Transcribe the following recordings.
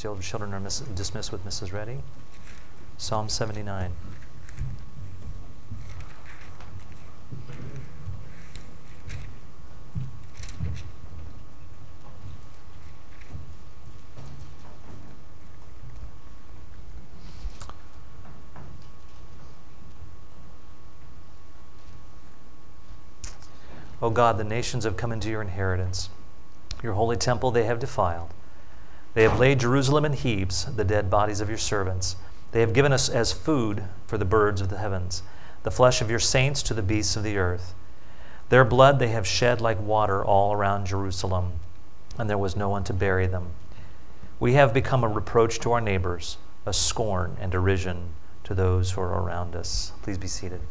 As the older children are dismissed with Mrs. Reddy. Psalm 79. O God, the nations have come into your inheritance. Your holy temple they have defiled. They have laid Jerusalem in heaps, the dead bodies of your servants. They have given us as food for the birds of the heavens, the flesh of your saints to the beasts of the earth. Their blood they have shed like water all around Jerusalem, and there was no one to bury them. We have become a reproach to our neighbors, a scorn and derision to those who are around us. Please be seated.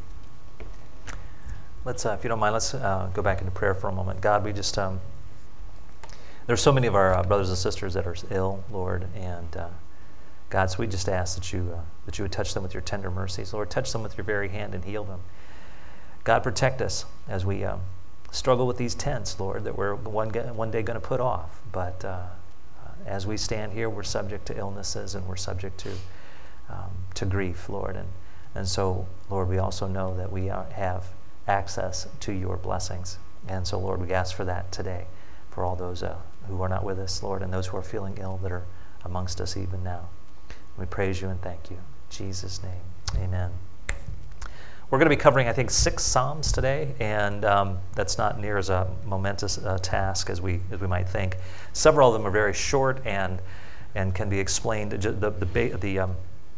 Let's, if you don't mind, let's go back into prayer for a moment. God, we just, there's so many of our brothers and sisters that are ill, Lord, and God, so we just ask that you would touch them with your tender mercies. Lord, touch them with your very hand and heal them. God, protect us as we struggle with these tents, Lord, that we're one day going to put off. But as we stand here, we're subject to illnesses and we're subject to grief, Lord. And so, Lord, we also know that we have access to your blessings. And so, Lord, we ask for that today, for all those who are not with us, Lord, and those who are feeling ill that are amongst us even now. We praise you and thank you. In Jesus' name, amen. We're going to be covering, I think, 6 Psalms today, and that's not near as a momentous task as we might think. Several of them are very short and can be explained. The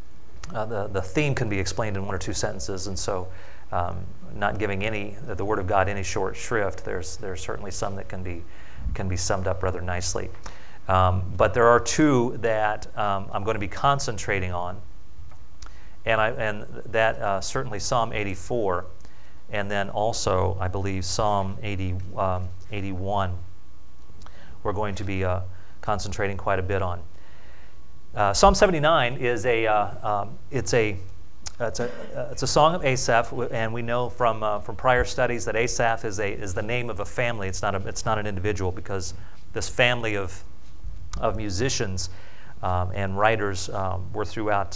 theme can be explained in 1 or 2 sentences, and so not giving the Word of God any short shrift. There's certainly some that can be summed up rather nicely. But there are 2 that I'm going to be concentrating on, and that certainly Psalm 84, and then also I believe Psalm 81. We're going to be concentrating quite a bit on. Psalm 79 is it's a song of Asaph, and we know from prior studies that Asaph is the name of a family. It's not an individual, because this family of musicians and writers were throughout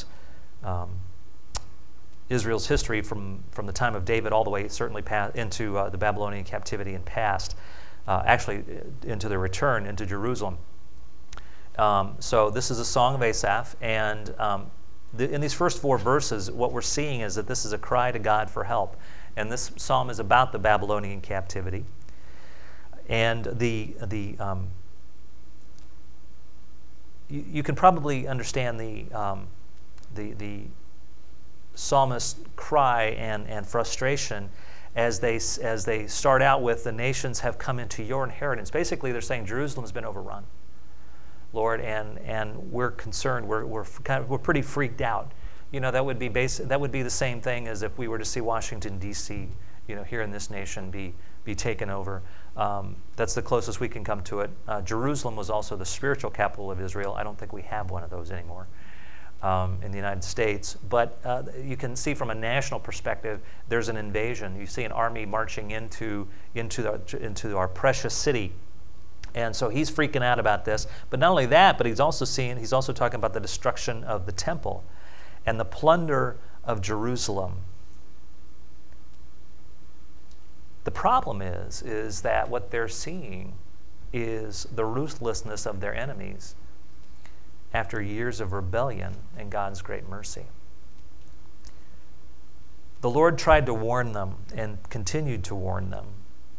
Israel's history from the time of David all the way certainly into the Babylonian captivity and past, actually into their return into Jerusalem. So this is a song of Asaph, and in these first 4 verses, what we're seeing is that this is a cry to God for help. And this psalm is about the Babylonian captivity. And you can probably understand the psalmist's cry and frustration as they start out with, the nations have come into your inheritance. Basically, they're saying Jerusalem's been overrun, Lord, and we're concerned. We're pretty freaked out. You know, that would be the same thing as if we were to see Washington D.C., here in this nation be taken over. That's the closest we can come to it. Jerusalem was also the spiritual capital of Israel. I don't think we have one of those anymore in the United States. But you can see from a national perspective, there's an invasion. You see an army marching into our precious city. And so he's freaking out about this. But not only that, but he's also talking about the destruction of the temple and the plunder of Jerusalem. The problem is that what they're seeing is the ruthlessness of their enemies after years of rebellion and God's great mercy. The Lord tried to warn them and continued to warn them.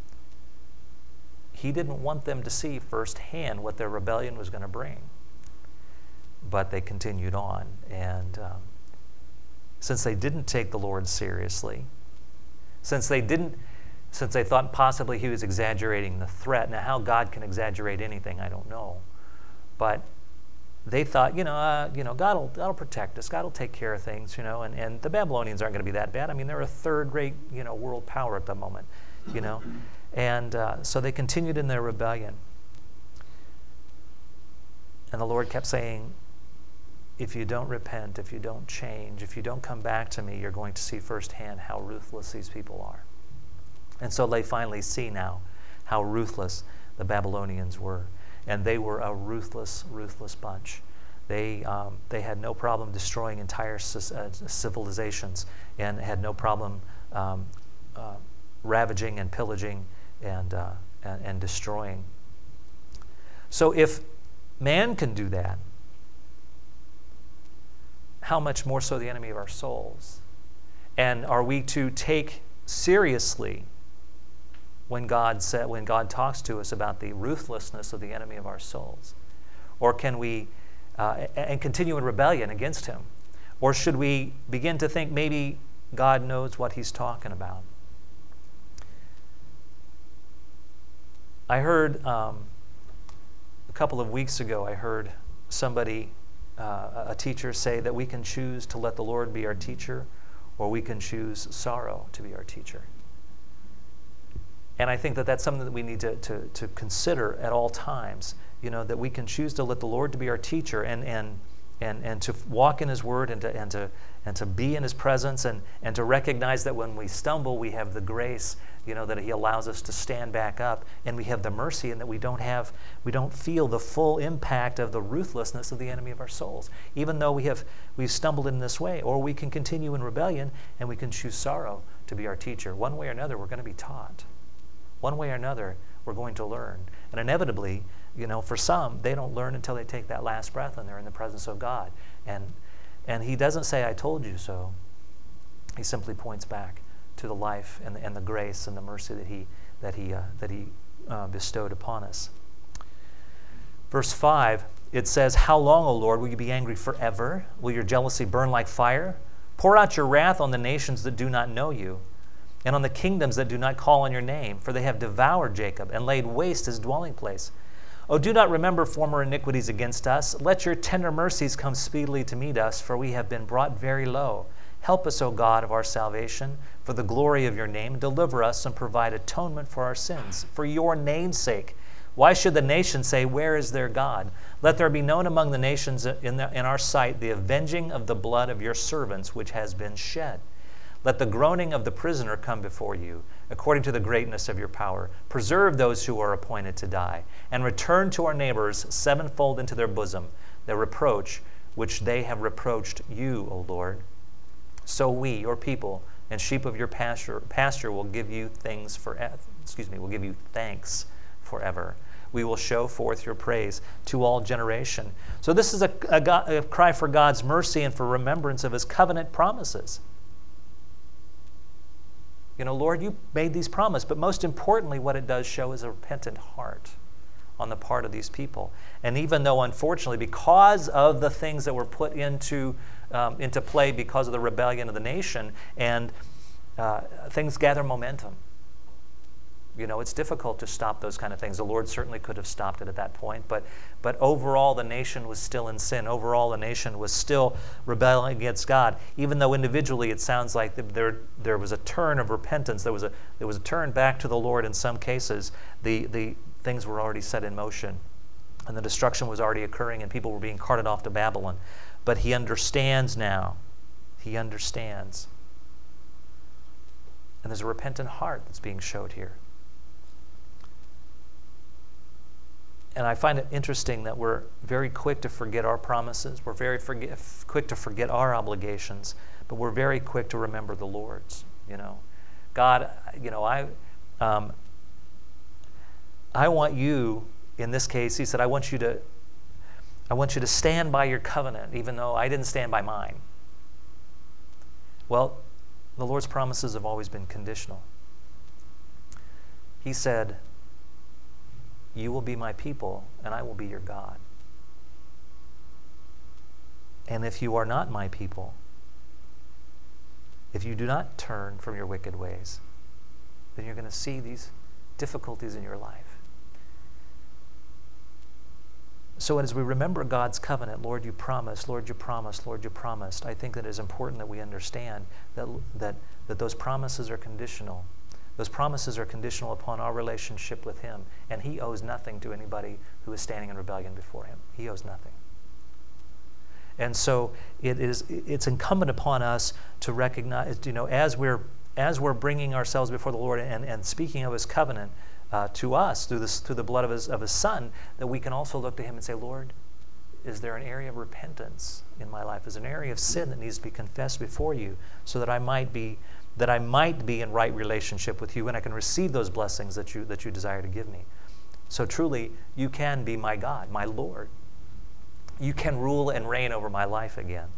He didn't want them to see firsthand what their rebellion was going to bring. But they continued on. And since they didn't take the Lord seriously, since they thought possibly he was exaggerating the threat. Now, how God can exaggerate anything, I don't know. But they thought, God will protect us. God will take care of things, and the Babylonians aren't going to be that bad. I mean, they're a third-rate, world power at the moment, And so they continued in their rebellion. And the Lord kept saying, if you don't repent, if you don't change, if you don't come back to me, you're going to see firsthand how ruthless these people are. And so they finally see now how ruthless the Babylonians were. And they were a ruthless, ruthless bunch. They had no problem destroying entire civilizations, and had no problem ravaging and pillaging and destroying. So if man can do that, how much more so the enemy of our souls? And are we to take seriously when God talks to us about the ruthlessness of the enemy of our souls? Or can we and continue in rebellion against him? Or should we begin to think maybe God knows what he's talking about? I heard a couple of weeks ago, I heard somebody, a teacher, say that we can choose to let the Lord be our teacher, or we can choose sorrow to be our teacher. And I think that that's something that we need to consider at all times, that we can choose to let the Lord to be our teacher and to walk in his word and to be in his presence and to recognize that when we stumble, we have the grace, that he allows us to stand back up, and we have the mercy, and that we don't feel the full impact of the ruthlessness of the enemy of our souls, even though we've stumbled in this way. Or we can continue in rebellion, and we can choose sorrow to be our teacher. One way or another, we're going to be taught. One way or another, we're going to learn. And inevitably, for some, they don't learn until they take that last breath and they're in the presence of God. And he doesn't say, "I told you so." He simply points back to the life and the grace and the mercy that he bestowed upon us. Verse 5, it says, "How long, O Lord, will you be angry forever? Will your jealousy burn like fire? Pour out your wrath on the nations that do not know you, and on the kingdoms that do not call on your name, for they have devoured Jacob and laid waste his dwelling place. Oh, do not remember former iniquities against us. Let your tender mercies come speedily to meet us, for we have been brought very low. Help us, O God of our salvation, for the glory of your name. Deliver us and provide atonement for our sins, for your name's sake. Why should the nations say, 'Where is their God?' Let there be known among the nations in our sight the avenging of the blood of your servants which has been shed. Let the groaning of the prisoner come before you, according to the greatness of your power. Preserve those who are appointed to die, and return to our neighbors sevenfold into their bosom the reproach which they have reproached you, O Lord. So we, your people, and sheep of your pasture will give you thanks forever. We will show forth your praise to all generation." So this is a cry for God's mercy and for remembrance of his covenant promises. Lord, you made these promises, but most importantly, what it does show is a repentant heart on the part of these people. And even though, unfortunately, because of the things that were put into play because of the rebellion of the nation, and things gather momentum. It's difficult to stop those kind of things. The Lord certainly could have stopped it at that point, but overall the nation was still in sin. Overall the nation was still rebelling against God, even though individually it sounds like there was a turn of repentance. There was a turn back to the Lord in some cases. The things were already set in motion, and the destruction was already occurring, and people were being carted off to Babylon. But he understands now. He understands. And there's a repentant heart that's being showed here. And I find it interesting that we're very quick to forget our promises. We're very quick to forget our obligations, but we're very quick to remember the Lord's. God, I want you, in this case, he said, I want you to stand by your covenant, even though I didn't stand by mine. Well, the Lord's promises have always been conditional. He said, "You will be my people, and I will be your God. And if you are not my people, if you do not turn from your wicked ways, then you're going to see these difficulties in your life." So as we remember God's covenant, Lord, you promised, Lord, you promised, Lord, you promised, I think that it is important that we understand that those promises are conditional. Those promises are conditional upon our relationship with him, and he owes nothing to anybody who is standing in rebellion before him. He owes nothing. And so it's incumbent upon us to recognize, as we're bringing ourselves before the Lord and speaking of his covenant to us through the blood of his Son, that we can also look to him and say, "Lord, is there an area of repentance in my life? Is there an area of sin that needs to be confessed before you so that I might be in right relationship with you and I can receive those blessings that you desire to give me? So truly, you can be my God, my Lord. You can rule and reign over my life again.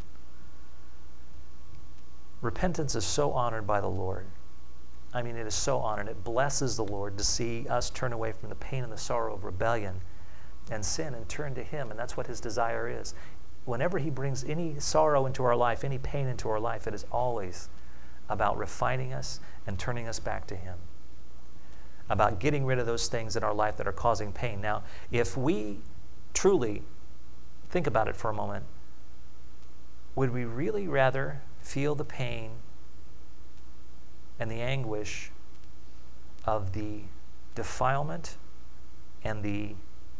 Repentance is so honored by the Lord. I mean, it is so honored. It blesses the Lord to see us turn away from the pain and the sorrow of rebellion and sin and turn to Him, and that's what His desire is. Whenever He brings any sorrow into our life, any pain into our life, it is always about refining us and turning us back to Him, about getting rid of those things in our life that are causing pain. Now, if we truly think about it for a moment, would we really rather feel the pain and the anguish of the defilement and the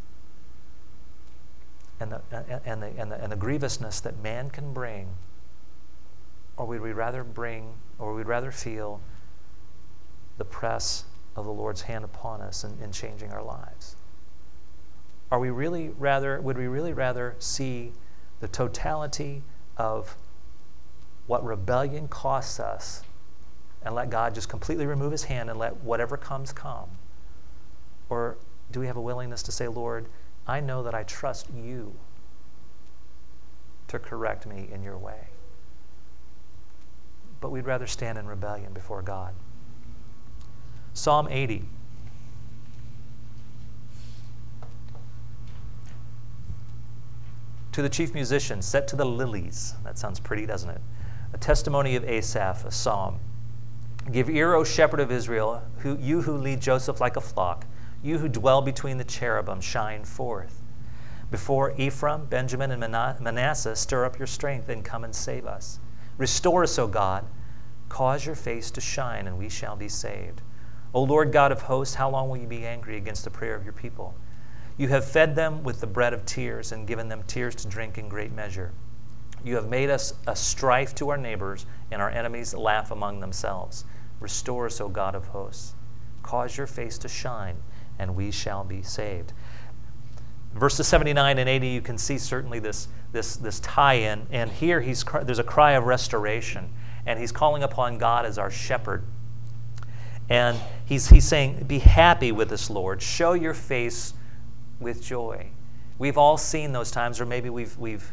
grievousness that man can bring, or would we rather feel the press of the Lord's hand upon us in changing our lives? Would we really rather see the totality of what rebellion costs us and let God just completely remove His hand and let whatever comes come? Or do we have a willingness to say, Lord, I know that I trust You to correct me in Your way? But we'd rather stand in rebellion before God. Psalm 80. To the chief musician, set to the lilies. That sounds pretty, doesn't it? A testimony of Asaph, a psalm. Give ear, O shepherd of Israel, you who lead Joseph like a flock, you who dwell between the cherubim, shine forth. Before Ephraim, Benjamin, and Manasseh, stir up your strength and come and save us. Restore us, O God. Cause your face to shine, and we shall be saved. O Lord God of hosts, how long will you be angry against the prayer of your people? You have fed them with the bread of tears and given them tears to drink in great measure. You have made us a strife to our neighbors, and our enemies laugh among themselves. Restore us, O God of hosts. Cause your face to shine, and we shall be saved. Verses 79 and 80, you can see certainly this tie-in. And here there's a cry of restoration, and he's calling upon God as our shepherd. And he's saying, be happy with this, Lord. Show your face with joy. We've all seen those times, or maybe we've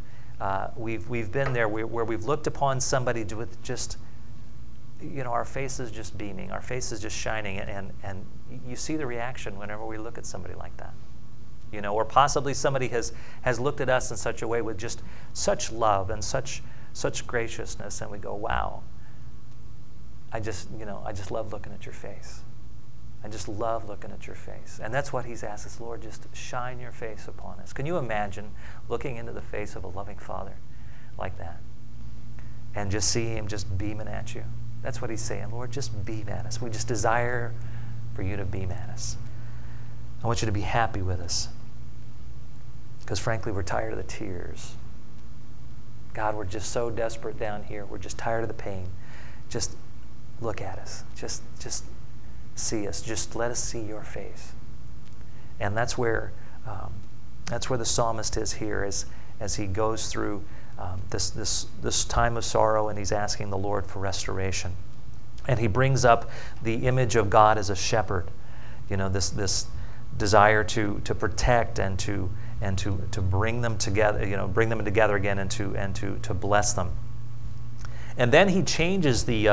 been there where we've looked upon somebody with just, our face is just beaming, our face is just shining, and you see the reaction whenever we look at somebody like that. Or possibly somebody has looked at us in such a way with just such love and such graciousness, and we go, wow, I just love looking at your face. I just love looking at your face. And that's what he's asked us, Lord, just shine your face upon us. Can you imagine looking into the face of a loving Father like that and just see Him just beaming at you? That's what he's saying, Lord, just beam at us. We just desire for you to beam at us. I want you to be happy with us, because frankly, we're tired of the tears. God, we're just so desperate down here. We're just tired of the pain. Just look at us. Just see us. Just let us see your face. And that's where the psalmist is here as he goes through this time of sorrow, and he's asking the Lord for restoration. And he brings up the image of God as a shepherd. This desire to protect and to bring them together, bring them together again, and to bless them. And then he changes the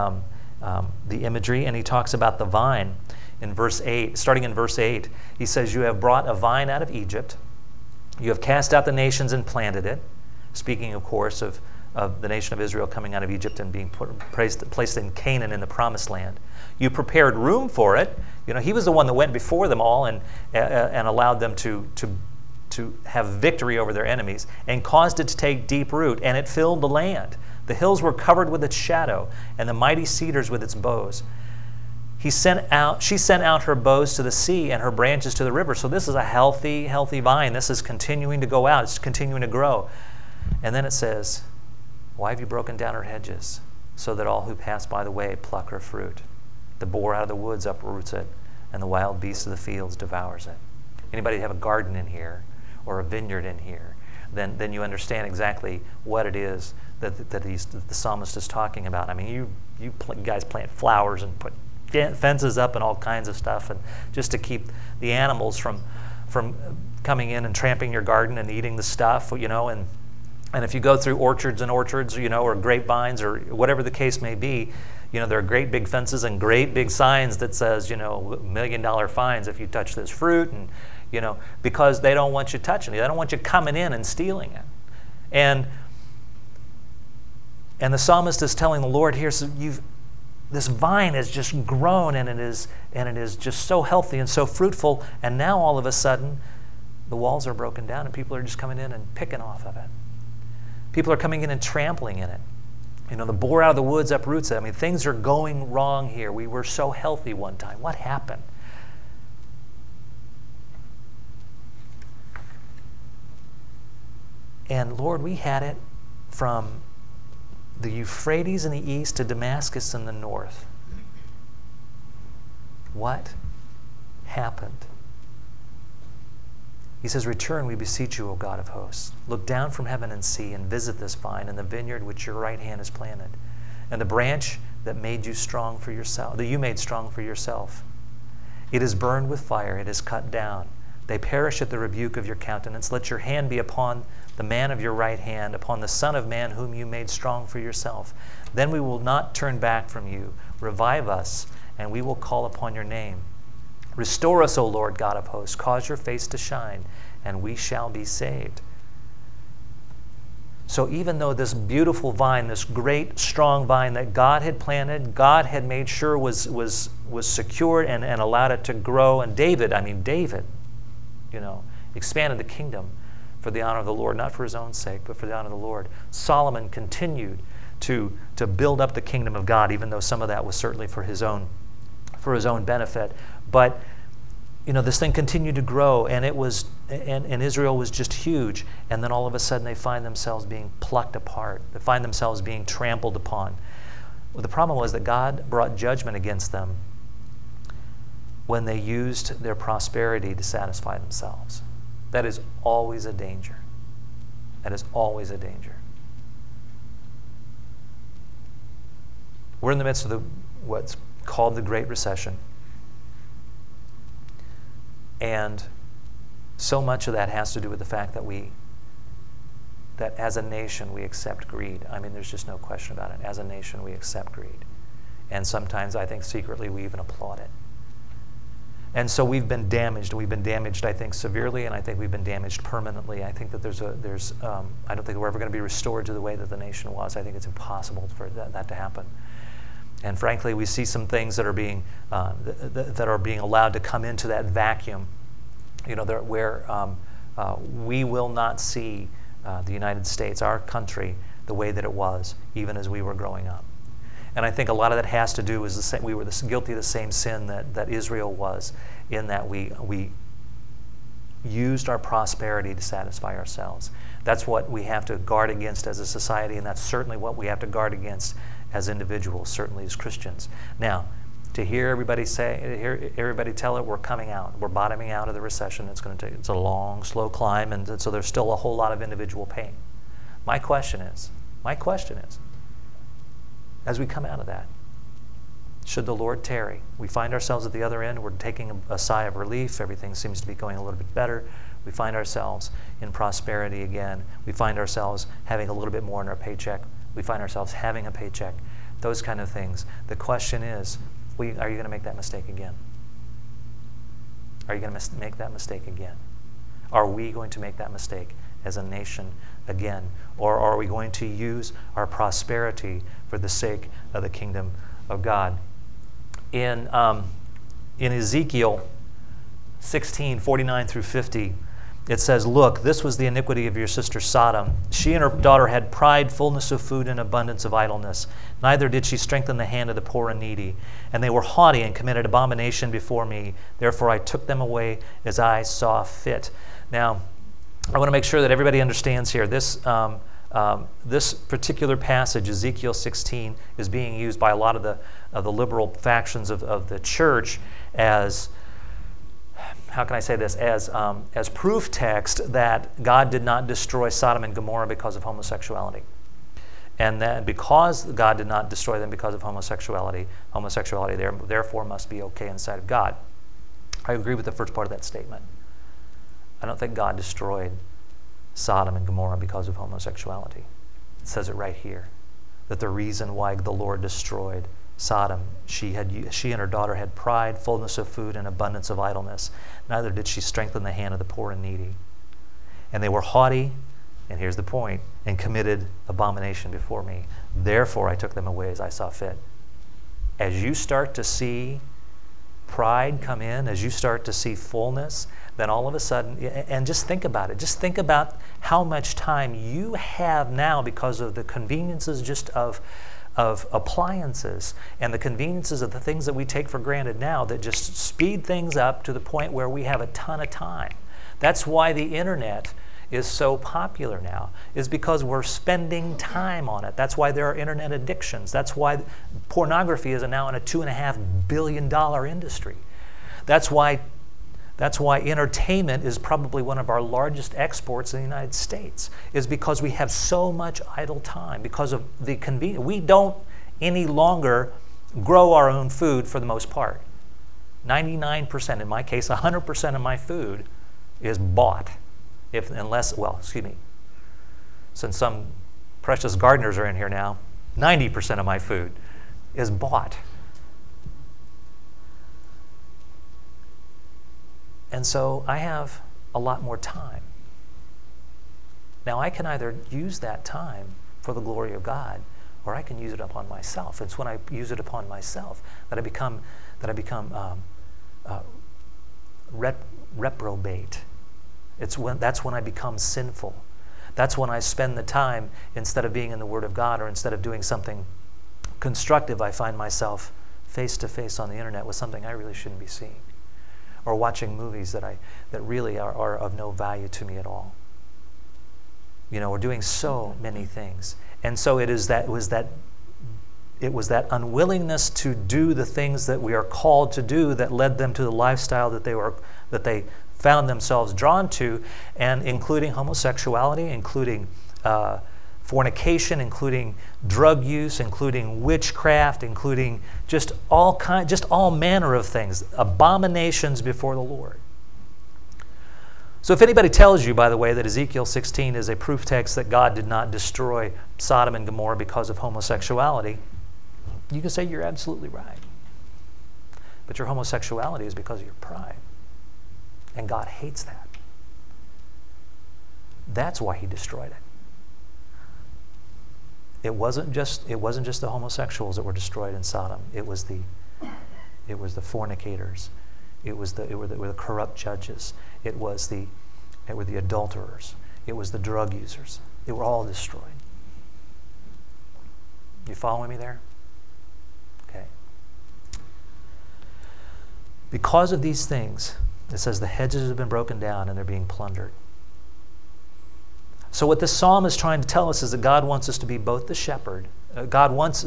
imagery, and he talks about the vine in verse 8. Starting in verse 8, he says, "You have brought a vine out of Egypt. You have cast out the nations and planted it." Speaking, of course, of the nation of Israel coming out of Egypt and being placed in Canaan in the Promised Land. You prepared room for it. He was the one that went before them all and allowed them to have victory over their enemies, and caused it to take deep root, and it filled the land. The hills were covered with its shadow, and the mighty cedars with its boughs. She sent out her boughs to the sea and her branches to the river. So this is a healthy vine. This is continuing to go out. It's continuing to grow. And then it says, "Why have you broken down her hedges, so that all who pass by the way pluck her fruit? The boar out of the woods uproots it, and the wild beast of the fields devours it." Anybody have a garden in here, or a vineyard in here, then you understand exactly what it is that the psalmist is talking about. I mean, you guys plant flowers and put fences up and all kinds of stuff, and just to keep the animals from coming in and tramping your garden and eating the stuff, and if you go through orchards and orchards, or grapevines or whatever the case may be, there are great big fences and great big signs that says, $1 million fines if you touch this fruit, and because they don't want you touching it. They don't want you coming in and stealing it. And the psalmist is telling the Lord here, so this vine has just grown, and it is just so healthy and so fruitful, and now all of a sudden the walls are broken down and people are just coming in and picking off of it. People are coming in and trampling in it. The boar out of the woods uproots it. I mean, things are going wrong here. We were so healthy one time. What happened? And Lord, we had it from the Euphrates in the east to Damascus in the north. What happened? He says, return, we beseech you, O God of hosts. Look down from heaven and see, and visit this vine and the vineyard which your right hand has planted, and the branch that made you strong for yourself, that you made strong for yourself. It is burned with fire, it is cut down. They perish at the rebuke of your countenance. Let your hand be upon the man of your right hand, upon the Son of Man whom you made strong for yourself. Then we will not turn back from you. Revive us, and we will call upon your name. Restore us, O Lord God of hosts. Cause your face to shine, and we shall be saved. So even though this beautiful vine, this great, strong vine that God had planted, God had made sure was secured and allowed it to grow, and David, expanded the kingdom for the honor of the Lord, not for his own sake, but for the honor of the Lord. Solomon continued to build up the kingdom of God, even though some of that was certainly for his own benefit. But this thing continued to grow, and and Israel was just huge. And then all of a sudden, they find themselves being plucked apart. They find themselves being trampled upon. Well, the problem was that God brought judgment against them when they used their prosperity to satisfy themselves. That is always a danger. That is always a danger. We're in the midst of what's called the Great Recession. And so much of that has to do with the fact that as a nation we accept greed. I mean, there's just no question about it. As a nation we accept greed. And sometimes I think secretly we even applaud it. And so we've been damaged. We've been damaged, I think, severely, and I think we've been damaged permanently. I think that I don't think we're ever going to be restored to the way that the nation was. I think it's impossible for that to happen. And frankly, we see some things that are being allowed to come into that vacuum, where we will not see the United States, our country, the way that it was, even as we were growing up. And I think a lot of that has to do with we were guilty of the same sin that Israel was, in that we used our prosperity to satisfy ourselves. That's what we have to guard against as a society, and that's certainly what we have to guard against as individuals, certainly as Christians. Now, to hear everybody tell it, we're coming out, we're bottoming out of the recession. It's a long, slow climb, and so there's still a whole lot of individual pain. My question is, as we come out of that, should the Lord tarry, we find ourselves at the other end, we're taking a sigh of relief, everything seems to be going a little bit better, we find ourselves in prosperity again, we find ourselves having a little bit more in our paycheck, we find ourselves having a paycheck, those kind of things. The question is, are you going to make that mistake again? Are you going to make that mistake again? Are we going to make that mistake as a nation again? Or are we going to use our prosperity for the sake of the kingdom of God? In Ezekiel 16:49 through 50, it says, "Look, this was the iniquity of your sister Sodom. She and her daughter had pride, fullness of food, and abundance of idleness. Neither did she strengthen the hand of the poor and needy. And they were haughty and committed abomination before me. Therefore I took them away as I saw fit." Now, I want to make sure that everybody understands here. This particular passage, Ezekiel 16, is being used by a lot of the liberal factions of the church as how can I say this, as proof text that God did not destroy Sodom and Gomorrah because of homosexuality. And that because God did not destroy them because of homosexuality therefore must be okay in the sight of God. I agree with the first part of that statement. I don't think God destroyed Sodom and Gomorrah because of homosexuality. It says it right here, that the reason why the Lord destroyed Sodom, she and her daughter had pride, fullness of food, and abundance of idleness. Neither did she strengthen the hand of the poor and needy. And they were haughty, and here's the point, and committed abomination before me. Therefore I took them away as I saw fit. As you start to see pride come in, as you start to see fullness, then all of a sudden, and just think about it, just think about how much time you have now because of the conveniences just of appliances and the conveniences of the things that we take for granted now that just speed things up to the point where we have a ton of time. That's why the internet is so popular now, is because we're spending time on it. That's why there are internet addictions. That's why pornography is now in a $2.5 billion industry. That's why entertainment is probably one of our largest exports in the United States, is because we have so much idle time because of the convenience. We don't any longer grow our own food for the most part. 99%, in my case, 100% of my food is bought. Since some precious gardeners are in here now, 90% of my food is bought. And so I have a lot more time. Now I can either use that time for the glory of God, or I can use it upon myself. It's when I use it upon myself that I become reprobate. That's when I become sinful. That's when I spend the time, instead of being in the Word of God or instead of doing something constructive, I find myself face to face on the internet with something I really shouldn't be seeing, or watching movies that really are of no value to me at all. We're doing so many things, and so it was that unwillingness to do the things that we are called to do that led them to the lifestyle that they found themselves drawn to, and including homosexuality, including fornication, including drug use, including witchcraft, including just all manner of things, abominations before the Lord. So if anybody tells you, by the way, that Ezekiel 16 is a proof text that God did not destroy Sodom and Gomorrah because of homosexuality, you can say you're absolutely right. But your homosexuality is because of your pride. And God hates that. That's why He destroyed it. It wasn't just the homosexuals that were destroyed in Sodom. It was the fornicators. It were the corrupt judges. It were the adulterers. It was the drug users. They were all destroyed. You following me there? Okay. Because of these things, it says the hedges have been broken down and they're being plundered. So what this psalm is trying to tell us is that God wants us to be both the shepherd. God wants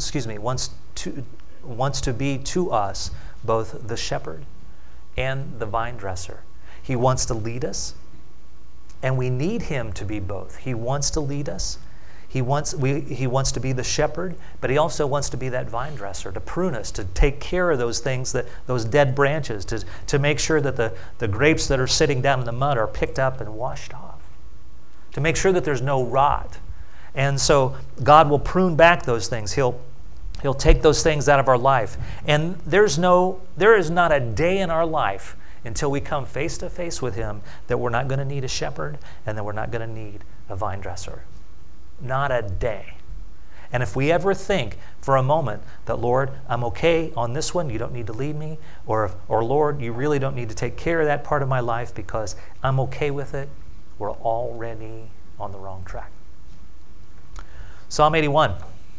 to be to us both the shepherd and the vine dresser. He wants to lead us, and we need Him to be both. He wants to lead us. He wants to be the shepherd, but He also wants to be that vine dresser, to prune us, to take care of those things, those dead branches, to make sure that the grapes that are sitting down in the mud are picked up and washed off, to make sure that there's no rot. And so God will prune back those things. He'll take those things out of our life. And there is not a day in our life until we come face to face with Him that we're not going to need a shepherd and that we're not going to need a vine dresser. Not a day. And if we ever think for a moment that, Lord, I'm okay on this one, you don't need to lead me, or Lord, you really don't need to take care of that part of my life because I'm okay with it, we're already on the wrong track. Psalm 81.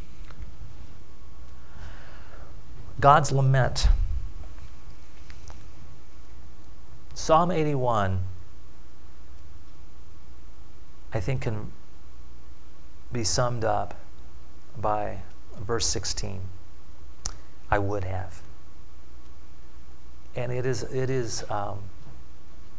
God's lament. Psalm 81, I think, can be summed up by verse 16. I would have. And it is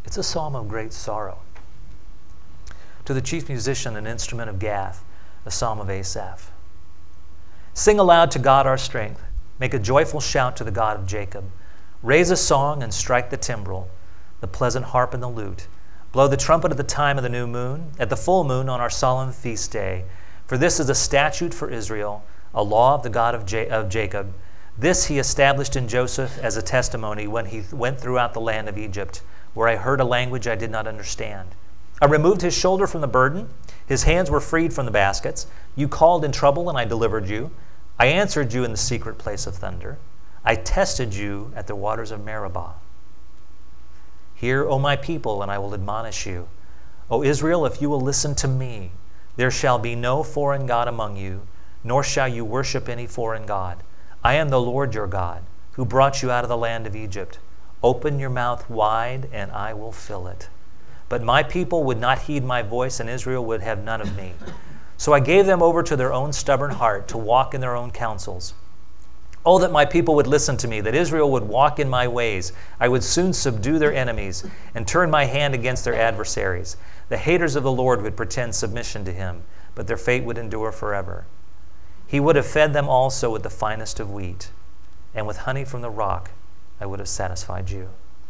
It's a psalm of great sorrow. To the chief musician, an instrument of Gath, a psalm of Asaph. Sing aloud to God our strength. Make a joyful shout to the God of Jacob. Raise a song and strike the timbrel, the pleasant harp and the lute. Blow the trumpet at the time of the new moon, at the full moon on our solemn feast day. For this is a statute for Israel, a law of the God of Jacob. This he established in Joseph as a testimony when he went throughout the land of Egypt, where I heard a language I did not understand. I removed his shoulder from the burden. His hands were freed from the baskets. You called in trouble, and I delivered you. I answered you in the secret place of thunder. I tested you at the waters of Meribah. Hear, O my people, and I will admonish you. O Israel, if you will listen to me, there shall be no foreign god among you, nor shall you worship any foreign god. I am the Lord your God, who brought you out of the land of Egypt. Open your mouth wide, and I will fill it. But my people would not heed my voice, and Israel would have none of me. So I gave them over to their own stubborn heart, to walk in their own counsels. Oh, that my people would listen to me, that Israel would walk in my ways. I would soon subdue their enemies and turn my hand against their adversaries. The haters of the Lord would pretend submission to him, but their fate would endure forever. He would have fed them also with the finest of wheat, and with honey from the rock I would have satisfied you.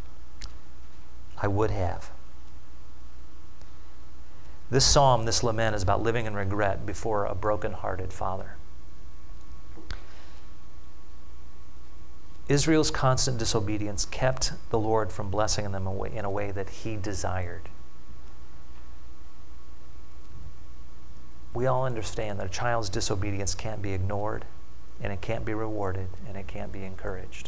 I would have. This psalm, this lament, is about living in regret before a broken-hearted father. Israel's constant disobedience kept the Lord from blessing them in a way that he desired. We all understand that a child's disobedience can't be ignored, and it can't be rewarded, and it can't be encouraged.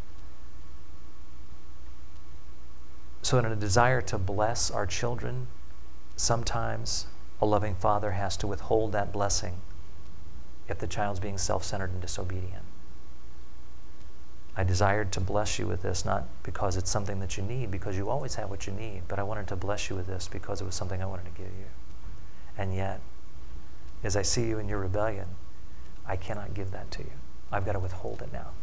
So in a desire to bless our children, sometimes a loving father has to withhold that blessing if the child's being self-centered and disobedient. I desired to bless you with this, not because it's something that you need, because you always have what you need, but I wanted to bless you with this because it was something I wanted to give you. And yet, as I see you in your rebellion, I cannot give that to you. I've got to withhold it now.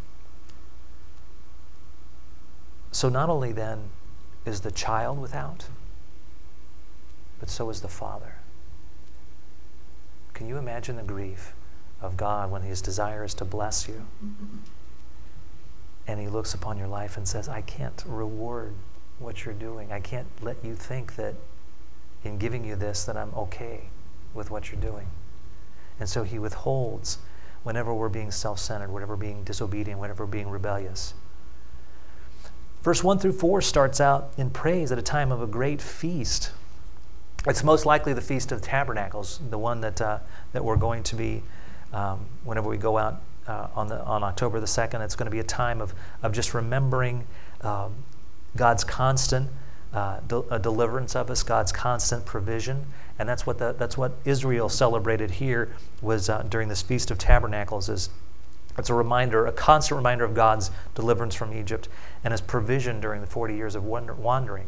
So not only then is the child without, but so is the father. Can you imagine the grief of God when his desire is to bless you? And he looks upon your life and says, I can't reward what you're doing. I can't let you think that in giving you this that I'm okay with what you're doing. And so he withholds whenever we're being self-centered, whenever we're being disobedient, whenever we're being rebellious. Verse 1 through 4 starts out in praise at a time of a great feast. It's most likely the Feast of Tabernacles, the one that we're going to be, whenever we go out on October the 2nd, it's going to be a time of just remembering God's constant deliverance of us, God's constant provision, and that's what Israel celebrated here was during this Feast of Tabernacles. It's a reminder, a constant reminder of God's deliverance from Egypt and his provision during the 40 years of wandering.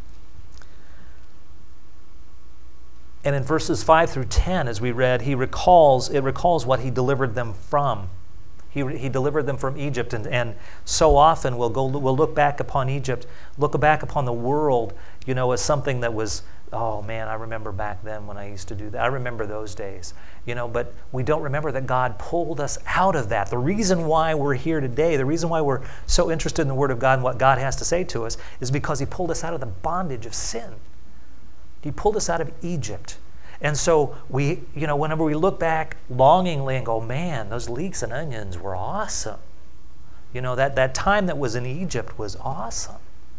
And in verses 5 through 10, as we read, it recalls what he delivered them from. He delivered them from Egypt, and so often we'll look back upon Egypt, look back upon the world, as something that was, oh man, I remember back then when I used to do that. I remember those days, but we don't remember that God pulled us out of that. The reason why we're here today, the reason why we're so interested in the Word of God and what God has to say to us is because he pulled us out of the bondage of sin. He pulled us out of Egypt. And so we, whenever we look back longingly and go, man, those leeks and onions were awesome. That time that was in Egypt was awesome.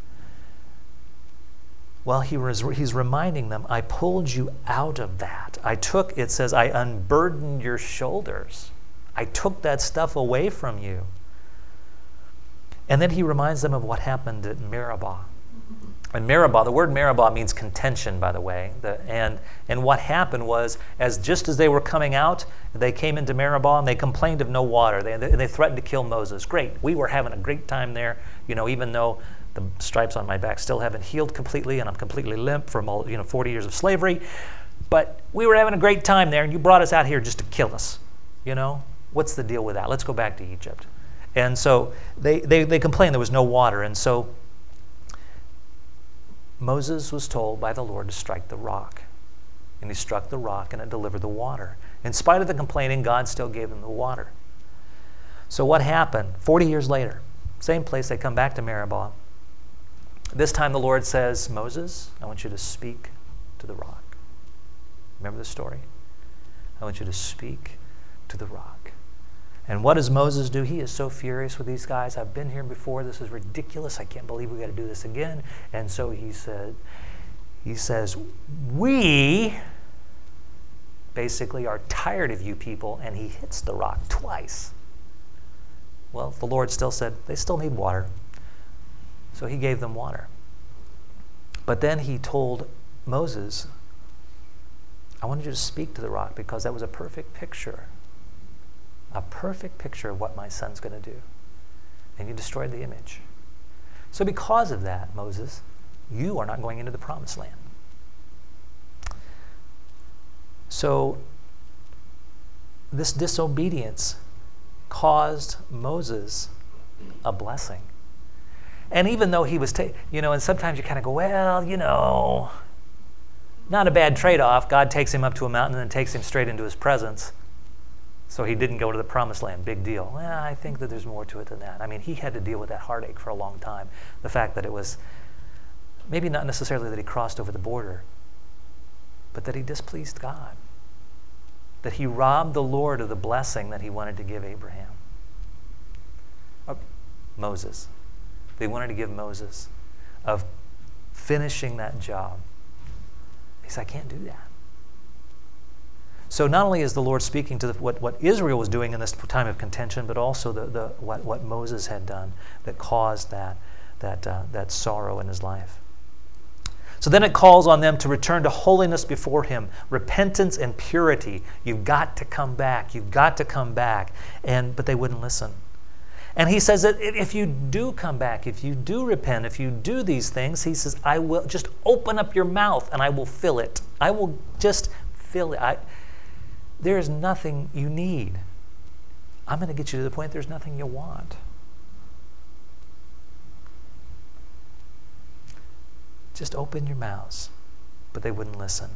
Well, he's reminding them, I pulled you out of that. It says, I unburdened your shoulders. I took that stuff away from you. And then he reminds them of what happened at Meribah. And Meribah, the word Meribah means contention, by the way. And what happened was, just as they were coming out, they came into Meribah and they complained of no water. They threatened to kill Moses. Great, we were having a great time there, even though the stripes on my back still haven't healed completely and I'm completely limp from 40 years of slavery. But we were having a great time there and you brought us out here just to kill us. What's the deal with that? Let's go back to Egypt. And so they complained there was no water. And so Moses was told by the Lord to strike the rock. And he struck the rock and it delivered the water. In spite of the complaining, God still gave them the water. So what happened? 40 years later, same place, they come back to Meribah. This time the Lord says, Moses, I want you to speak to the rock. Remember the story? I want you to speak to the rock. And what does Moses do? He is so furious with these guys. I've been here before. This is ridiculous. I can't believe we got to do this again. And so he says, we basically are tired of you people. And he hits the rock twice. Well, the Lord still said, they still need water. So he gave them water. But then he told Moses, I wanted you to speak to the rock because that was a perfect picture of what my son's going to do. And you destroyed the image. So because of that, Moses, you are not going into the promised land. So this disobedience caused Moses a blessing. And even though he was, and sometimes you kind of go, well, not a bad trade-off. God takes him up to a mountain and then takes him straight into his presence. So he didn't go to the promised land. Big deal. Well, I think that there's more to it than that. I mean, he had to deal with that heartache for a long time. The fact that it was maybe not necessarily that he crossed over the border, but that he displeased God. That he robbed the Lord of the blessing that he wanted to give Abraham. Moses. They wanted to give Moses of finishing that job. He said, I can't do that. So not only is the Lord speaking to what Israel was doing in this time of contention, but also what Moses had done that caused that sorrow in his life. So then it calls on them to return to holiness before him, repentance and purity. You've got to come back. You've got to come back. But they wouldn't listen. And he says that if you do come back, if you do repent, if you do these things, he says, I will just open up your mouth and I will fill it. I will just fill it. There is nothing you need. I'm going to get you to the point there's nothing you want. Just open your mouths. But they wouldn't listen.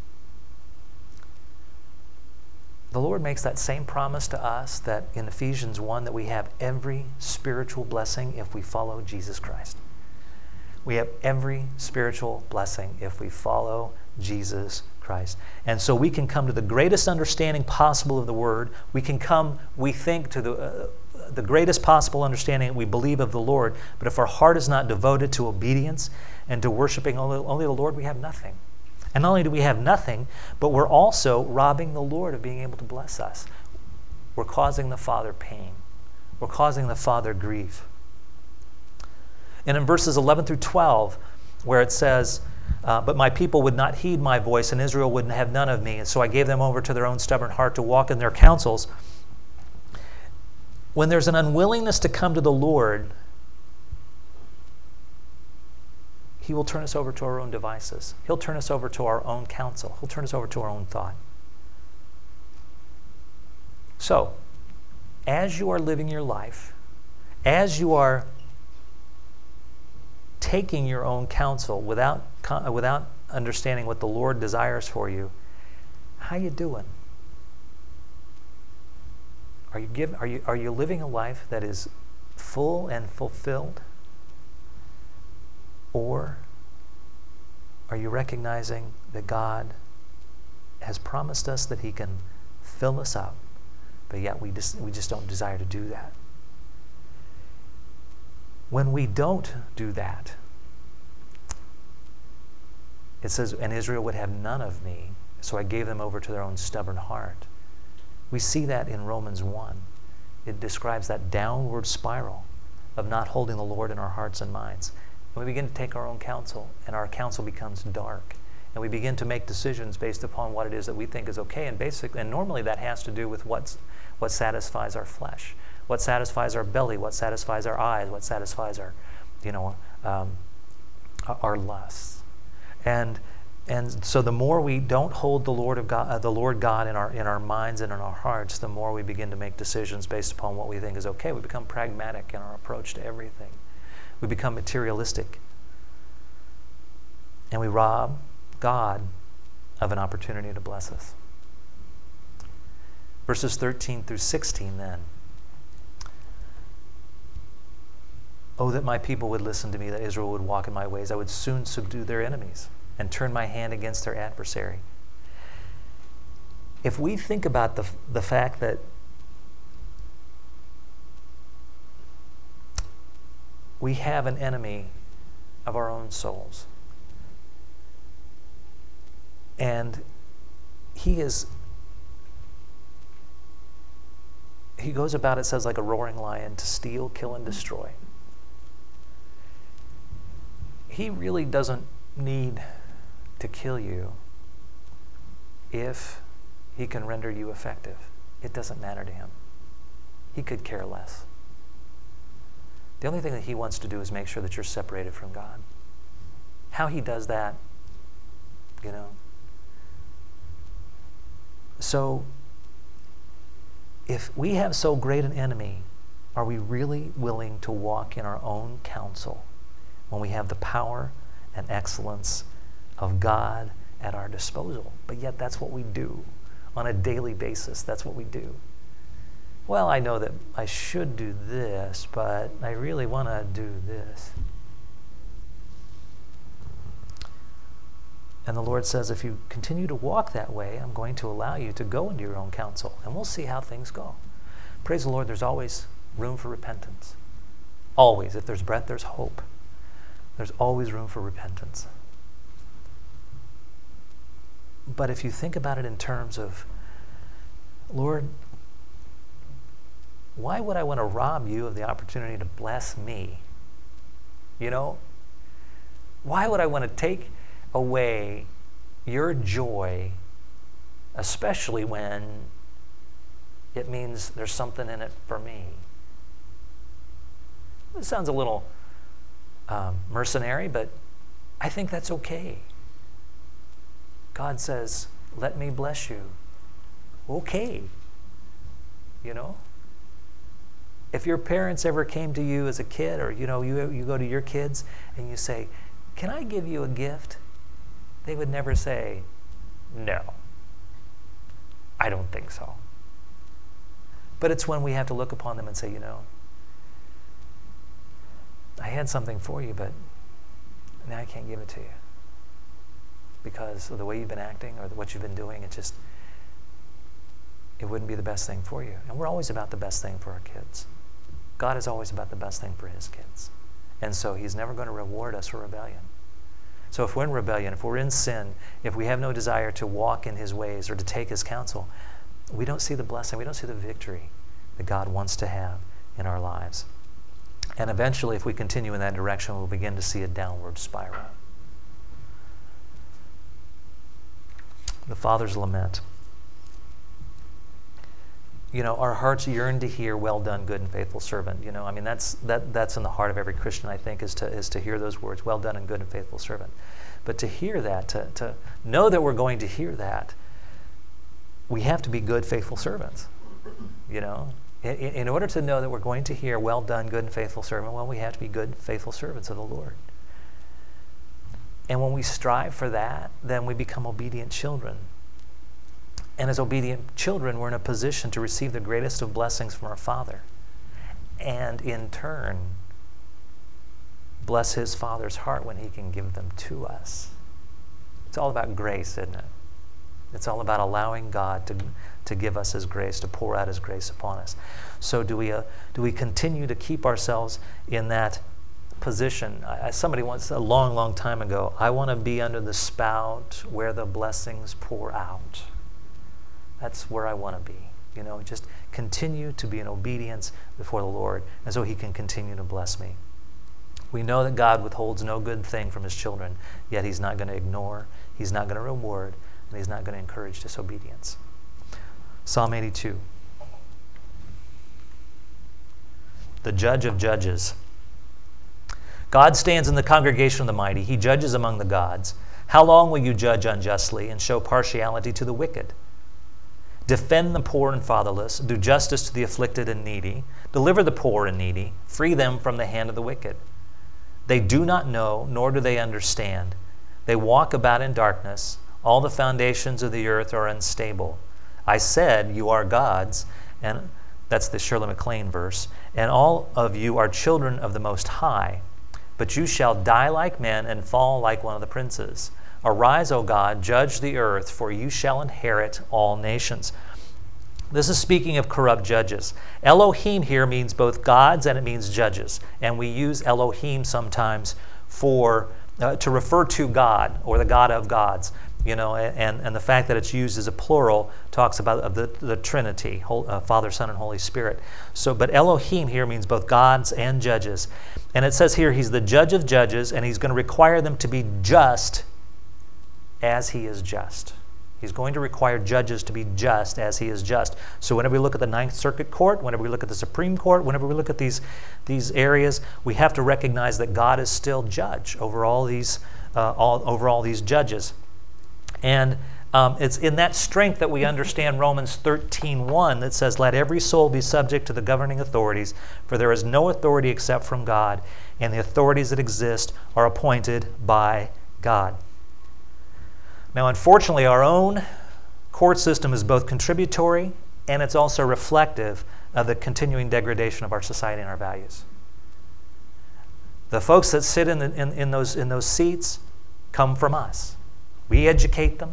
The Lord makes that same promise to us that in Ephesians 1 that we have every spiritual blessing if we follow Jesus Christ. We have every spiritual blessing if we follow Jesus Christ. And so we can come to the greatest understanding possible of the Word. We can come, we think, to the greatest possible understanding we believe of the Lord. But if our heart is not devoted to obedience and to worshiping only the Lord, we have nothing. And not only do we have nothing, but we're also robbing the Lord of being able to bless us. We're causing the Father pain. We're causing the Father grief. And in verses 11 through 12, where it says, but my people would not heed my voice, and Israel would have none of me. And so I gave them over to their own stubborn heart to walk in their counsels. When there's an unwillingness to come to the Lord, He will turn us over to our own devices. He'll turn us over to our own counsel. He'll turn us over to our own thought. So, as you are living your life, as you are taking your own counsel without understanding what the Lord desires for you, how you doing? Are you living a life that is full and fulfilled? Or are you recognizing that God has promised us that He can fill us up, but yet we just don't desire to do that? When we don't do that, it says, and Israel would have none of me, so I gave them over to their own stubborn heart. We see that in Romans 1. It describes that downward spiral of not holding the Lord in our hearts and minds. And we begin to take our own counsel, and our counsel becomes dark. And we begin to make decisions based upon what it is that we think is okay. And normally that has to do with what satisfies our flesh, what satisfies our belly, what satisfies our eyes, what satisfies our lusts. And so the more we don't hold the Lord God in our minds and in our hearts, the more we begin to make decisions based upon what we think is okay. We become pragmatic in our approach to everything. We become materialistic. And we rob God of an opportunity to bless us. Verses 13 through 16 then. Oh, that my people would listen to me, that Israel would walk in my ways. I would soon subdue their enemies and turn my hand against their adversary. If we think about the fact that we have an enemy of our own souls, and he goes about, it says, like a roaring lion, to steal, kill, and destroy. He really doesn't need to kill you if he can render you effective. It doesn't matter to him. He could care less. The only thing that he wants to do is make sure that you're separated from God. How he does that, So, if we have so great an enemy, are we really willing to walk in our own counsel when we have the power and excellence of God at our disposal? But yet that's what we do on a daily basis. That's what we do. Well, I know that I should do this, but I really want to do this. And the Lord says, if you continue to walk that way, I'm going to allow you to go into your own counsel, and we'll see how things go. Praise the Lord, there's always room for repentance. Always. If there's breath, there's hope. There's always room for repentance. But if you think about it in terms of, Lord, why would I want to rob you of the opportunity to bless me? Why would I want to take away your joy, especially when it means there's something in it for me? It sounds a little mercenary, but I think that's okay. God says, let me bless you. Okay. If your parents ever came to you as a kid, or you go to your kids and you say, can I give you a gift? They would never say, no, I don't think so. But it's when we have to look upon them and say, I had something for you, but now I can't give it to you because of the way you've been acting or what you've been doing. It wouldn't be the best thing for you. And we're always about the best thing for our kids. God is always about the best thing for his kids. And so he's never going to reward us for rebellion. So if we're in rebellion, if we're in sin, if we have no desire to walk in his ways or to take his counsel, we don't see the blessing, we don't see the victory that God wants to have in our lives. And eventually, if we continue in that direction, we'll begin to see a downward spiral. The Father's lament. Our hearts yearn to hear, well done, good and faithful servant. That's in the heart of every Christian, I think, is to hear those words, well done and good and faithful servant. But to hear that, to know that we're going to hear that, we have to be good, faithful servants. In order to know that we're going to hear, well done, good and faithful servant, we have to be good, faithful servants of the Lord. And when we strive for that, then we become obedient children. And as obedient children, we're in a position to receive the greatest of blessings from our Father. And in turn, bless his Father's heart when he can give them to us. It's all about grace, isn't it? It's all about allowing God to give us his grace, to pour out his grace upon us. So do we continue to keep ourselves in that position? Somebody once, a long, long time ago, I want to be under the spout where the blessings pour out. That's where I want to be. Just continue to be in obedience before the Lord, and so he can continue to bless me. We know that God withholds no good thing from his children, yet he's not going to ignore, he's not going to reward, and he's not going to encourage disobedience. Psalm 82. The judge of judges. God stands in the congregation of the mighty. He judges among the gods. How long will you judge unjustly and show partiality to the wicked? Defend the poor and fatherless. Do justice to the afflicted and needy. Deliver the poor and needy. Free them from the hand of the wicked. They do not know, nor do they understand. They walk about in darkness. All the foundations of the earth are unstable. I said, you are gods, and that's the Shirley MacLaine verse, and all of you are children of the Most High. But you shall die like men and fall like one of the princes. Arise, O God, judge the earth, for you shall inherit all nations. This is speaking of corrupt judges. Elohim here means both gods and it means judges. And we use Elohim sometimes for to refer to God or the God of gods. You know, and the fact that it's used as a plural talks about the Trinity, Father, Son, and Holy Spirit. So, but Elohim here means both gods and judges. And it says here he's the judge of judges, and he's going to require them to be just as he is just. He's going to require judges to be just as he is just. So whenever we look at the Ninth Circuit Court, whenever we look at the Supreme Court, whenever we look at these areas, we have to recognize that God is still judge over all these judges. And it's in that strength that we understand Romans 13:1 that says, let every soul be subject to the governing authorities, for there is no authority except from God, and the authorities that exist are appointed by God. Now, unfortunately, our own court system is both contributory and it's also reflective of the continuing degradation of our society and our values. The folks that sit in those seats come from us. We educate them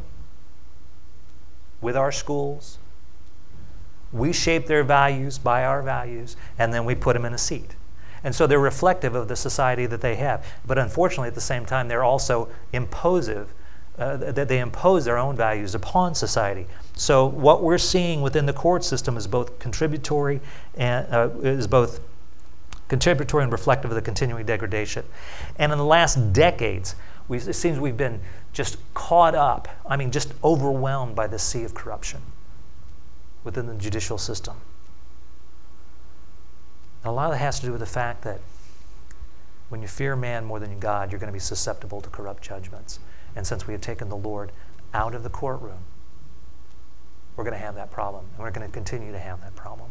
with our schools. We shape their values by our values, and then we put them in a seat. And so they're reflective of the society that they have. But unfortunately, at the same time, they're also imposive. That they impose their own values upon society. So what we're seeing within the court system is both contributory and reflective of the continuing degradation. And in the last decades, it seems we've been just caught up, just overwhelmed by the sea of corruption within the judicial system. And a lot of that has to do with the fact that when you fear man more than God, you're going to be susceptible to corrupt judgments. And since we have taken the Lord out of the courtroom, we're going to have that problem, and we're going to continue to have that problem.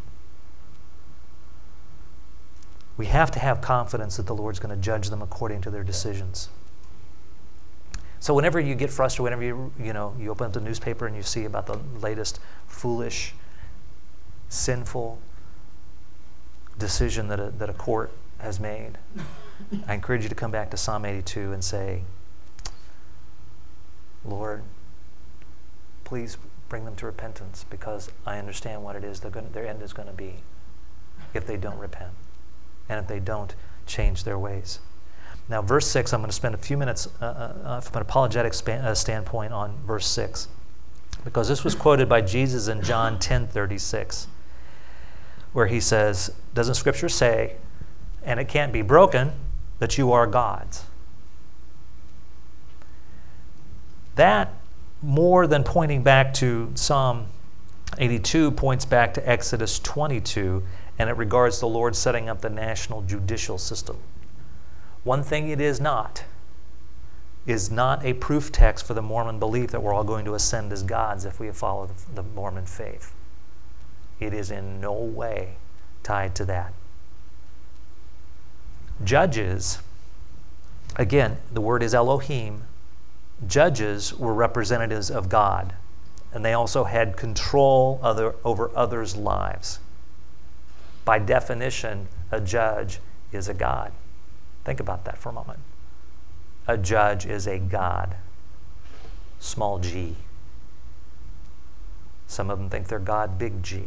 We have to have confidence that the Lord's going to judge them according to their decisions. So whenever you get frustrated, whenever you open up the newspaper and you see about the latest foolish, sinful decision that a court has made, I encourage you to come back to Psalm 82 and say, Lord, please bring them to repentance, because I understand what it is their end is going to be if they don't repent and if they don't change their ways. Now, verse 6, I'm going to spend a few minutes from an apologetic standpoint on verse 6, because this was quoted by Jesus in John 10:36, where he says, doesn't Scripture say, and it can't be broken, that you are God's? That, more than pointing back to Psalm 82, points back to Exodus 22, and it regards the Lord setting up the national judicial system. One thing it is not a proof text for the Mormon belief that we're all going to ascend as gods if we follow the Mormon faith. It is in no way tied to that. Judges, again, the word is Elohim. Judges were representatives of God, and they also had control over others' lives. By definition, a judge is a god. Think about that for a moment. A judge is a god, small g. Some of them think they're God, big G.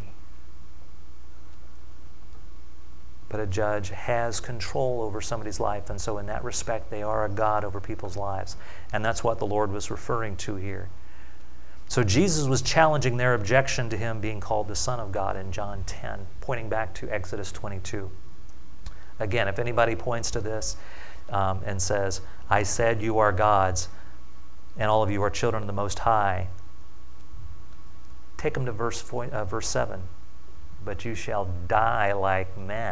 But a judge has control over somebody's life, and so in that respect, they are a god over people's lives. And that's what the Lord was referring to here. So Jesus was challenging their objection to him being called the Son of God in John 10, pointing back to Exodus 22. Again, if anybody points to this and says, I said you are gods, and all of you are children of the Most High, take them to verse 7. But you shall die like men.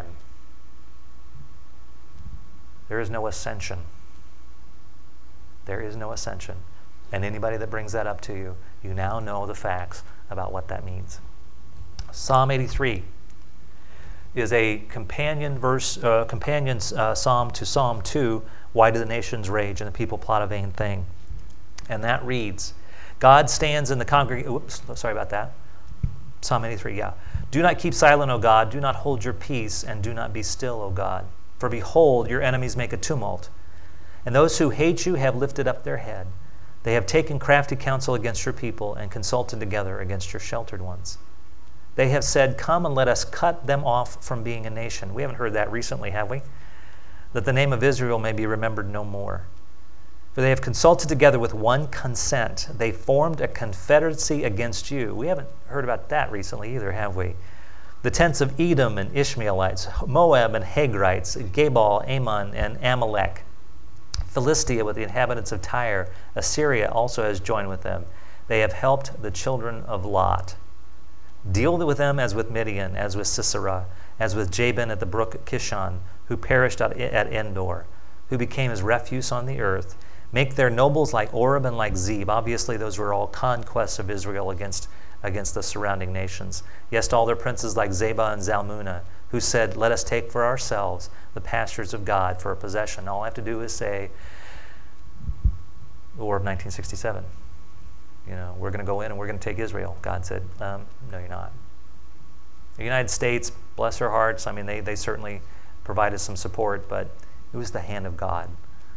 There is no ascension. There is no ascension. And anybody that brings that up to you, you now know the facts about what that means. Psalm 83 is a companion psalm to Psalm 2, Why do the nations rage and the people plot a vain thing? And that reads, God stands in the congregation. Oops, sorry about that. Psalm 83, yeah. Do not keep silent, O God. Do not hold your peace, and do not be still, O God. For behold, your enemies make a tumult, and those who hate you have lifted up their head. They have taken crafty counsel against your people and consulted together against your sheltered ones. They have said, come and let us cut them off from being a nation. We haven't heard that recently, have we? That the name of Israel may be remembered no more. For they have consulted together with one consent. They formed a confederacy against you. We haven't heard about that recently either, have we? The tents of Edom and Ishmaelites, Moab and Hagrites, Gebal, Ammon, and Amalek. Philistia with the inhabitants of Tyre. Assyria also has joined with them. They have helped the children of Lot. Deal with them as with Midian, as with Sisera, as with Jabin at the brook Kishon, who perished at Endor, who became as refuse on the earth. Make their nobles like Oreb and like Zeb. Obviously, those were all conquests of Israel against the surrounding nations. Yes, all their princes like Zebah and Zalmunna, who said, let us take for ourselves the pastures of God for a possession. All I have to do is say, the War of 1967. We're going to go in and we're going to take Israel. God said, no, you're not. The United States, bless their hearts, they certainly provided some support, but it was the hand of God.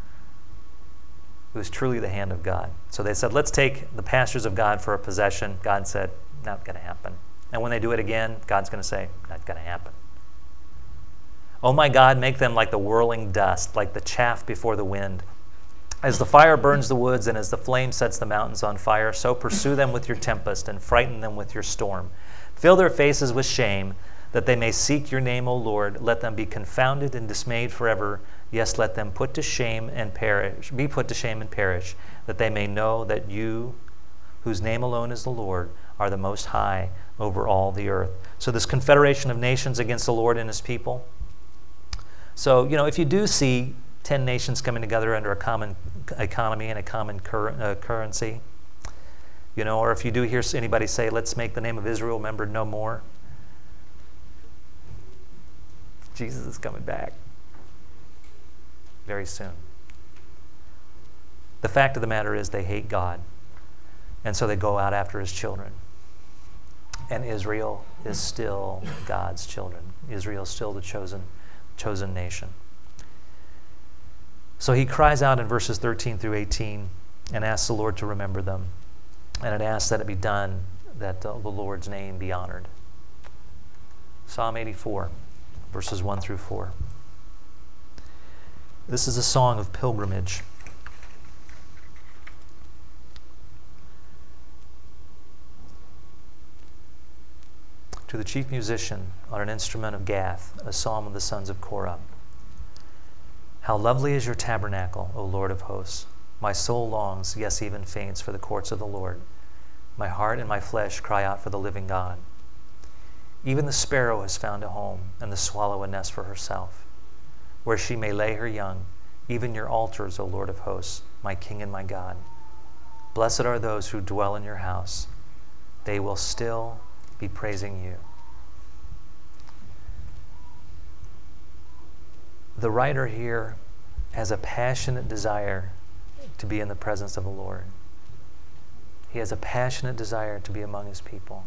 It was truly the hand of God. So they said, let's take the pastures of God for a possession. God said, not going to happen. And when they do it again, God's going to say, not going to happen. Oh my God, make them like the whirling dust, like the chaff before the wind. As the fire burns the woods and as the flame sets the mountains on fire, so pursue them with your tempest and frighten them with your storm. Fill their faces with shame, that they may seek your name, O Lord. Let them be confounded and dismayed forever. Yes, let them be put to shame and perish, that they may know that you, whose name alone is the Lord, are the Most High over all the earth. So this confederation of nations against the Lord and his people. So, if you do see 10 nations coming together under a common economy and a common currency, or if you do hear anybody say, let's make the name of Israel remembered no more, Jesus is coming back very soon. The fact of the matter is they hate God, and so they go out after his children. And Israel is still God's children. Israel is still the chosen nation. So he cries out in verses 13 through 18 and asks the Lord to remember them. And it asks that it be done, that the Lord's name be honored. Psalm 84, verses 1 through 4. This is a song of pilgrimage. To the chief musician on an instrument of Gath, a psalm of the sons of Korah. How lovely is your tabernacle, O Lord of hosts! My soul longs, yes, even faints, for the courts of the Lord. My heart and my flesh cry out for the living God. Even the sparrow has found a home, and the swallow a nest for herself, where she may lay her young, even your altars, O Lord of hosts, my King and my God. Blessed are those who dwell in your house. They will still be praising you. The writer here has a passionate desire to be in the presence of the Lord. He has a passionate desire to be among his people.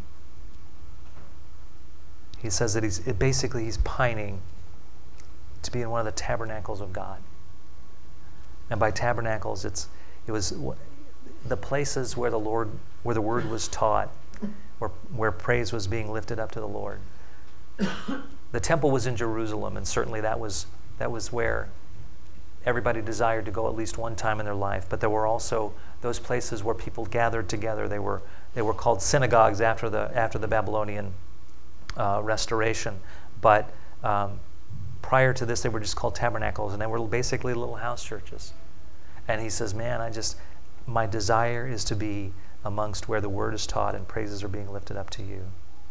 He says that he's pining to be in one of the tabernacles of God. And by tabernacles, it was the places where the word was taught, where praise was being lifted up to the Lord. The temple was in Jerusalem, and certainly that was where everybody desired to go at least one time in their life. But there were also those places where people gathered together. They were called synagogues after the Babylonian restoration. But prior to this, they were just called tabernacles, and they were basically little house churches. And he says, man, my desire is to be amongst where the word is taught and praises are being lifted up to you.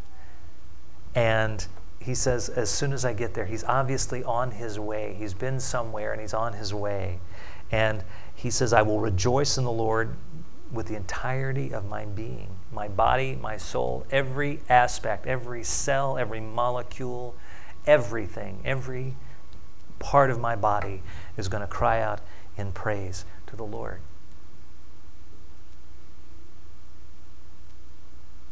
And he says, as soon as I get there, he's obviously on his way. He's been somewhere and he's on his way. And he says, I will rejoice in the Lord with the entirety of my being, my body, my soul, every aspect, every cell, every molecule, everything, every part of my body is going to cry out in praise to the Lord.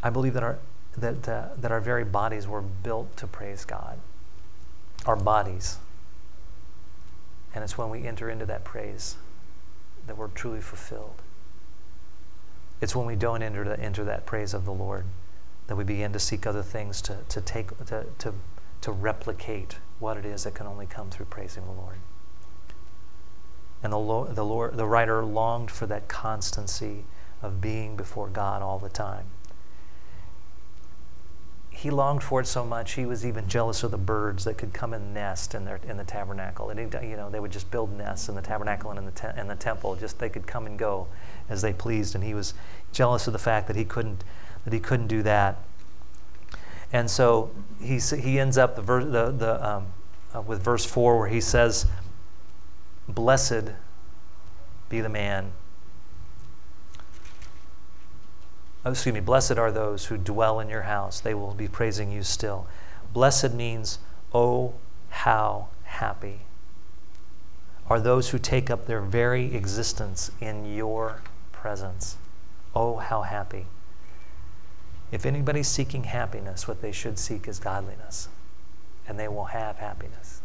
I believe that our very bodies were built to praise God. Our bodies. And it's when we enter into that praise that we're truly fulfilled. It's when we don't enter that praise of the Lord that we begin to seek other things to replicate what it is that can only come through praising the Lord. And the writer longed for that constancy of being before God all the time. He longed for it so much, he was even jealous of the birds that could come and nest in the tabernacle. And they would just build nests in the tabernacle and in the temple. Just they could come and go as they pleased. And he was jealous of the fact that he couldn't do that. And so he ends up with verse 4 where he says, "Blessed be the man." Blessed are those who dwell in your house. They will be praising you still. Blessed means, oh, how happy are those who take up their very existence in your presence. Oh, how happy. If anybody's seeking happiness, what they should seek is godliness, and they will have happiness.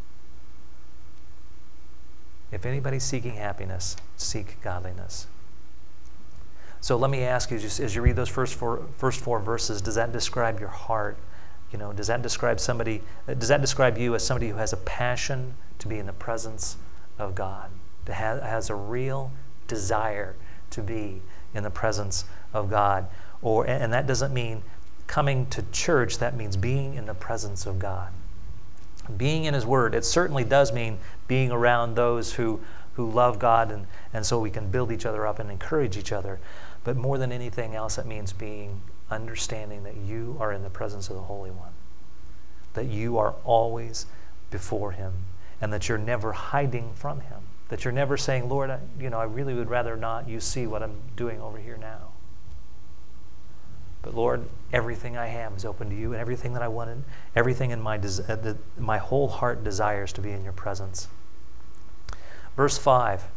If anybody's seeking happiness, seek godliness. So let me ask you, just as you read those first four verses, does that describe your heart? Does that describe you as somebody who has a passion to be in the presence of God, has a real desire to be in the presence of God? And that doesn't mean coming to church, that means being in the presence of God. Being in His Word. It certainly does mean being around those who love God, and so we can build each other up and encourage each other. But more than anything else, it means understanding that you are in the presence of the Holy One, that you are always before Him, and that you're never hiding from Him, that you're never saying, Lord, I really would rather not you see what I'm doing over here now. But Lord, everything I have is open to you, and everything that I wanted, everything in my whole heart desires to be in your presence. Verse 5.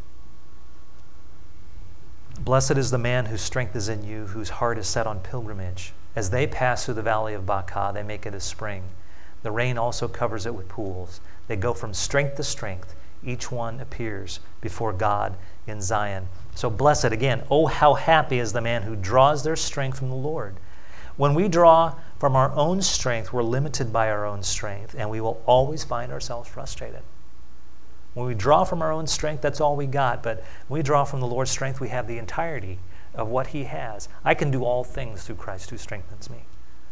Blessed is the man whose strength is in you, whose heart is set on pilgrimage. As they pass through the valley of Baca, they make it a spring. The rain also covers it with pools. They go from strength to strength. Each one appears before God in Zion. So blessed, again, oh, how happy is the man who draws their strength from the Lord. When we draw from our own strength, we're limited by our own strength, and we will always find ourselves frustrated. When we draw from our own strength, that's all we got. But when we draw from the Lord's strength, we have the entirety of what He has. I can do all things through Christ who strengthens me.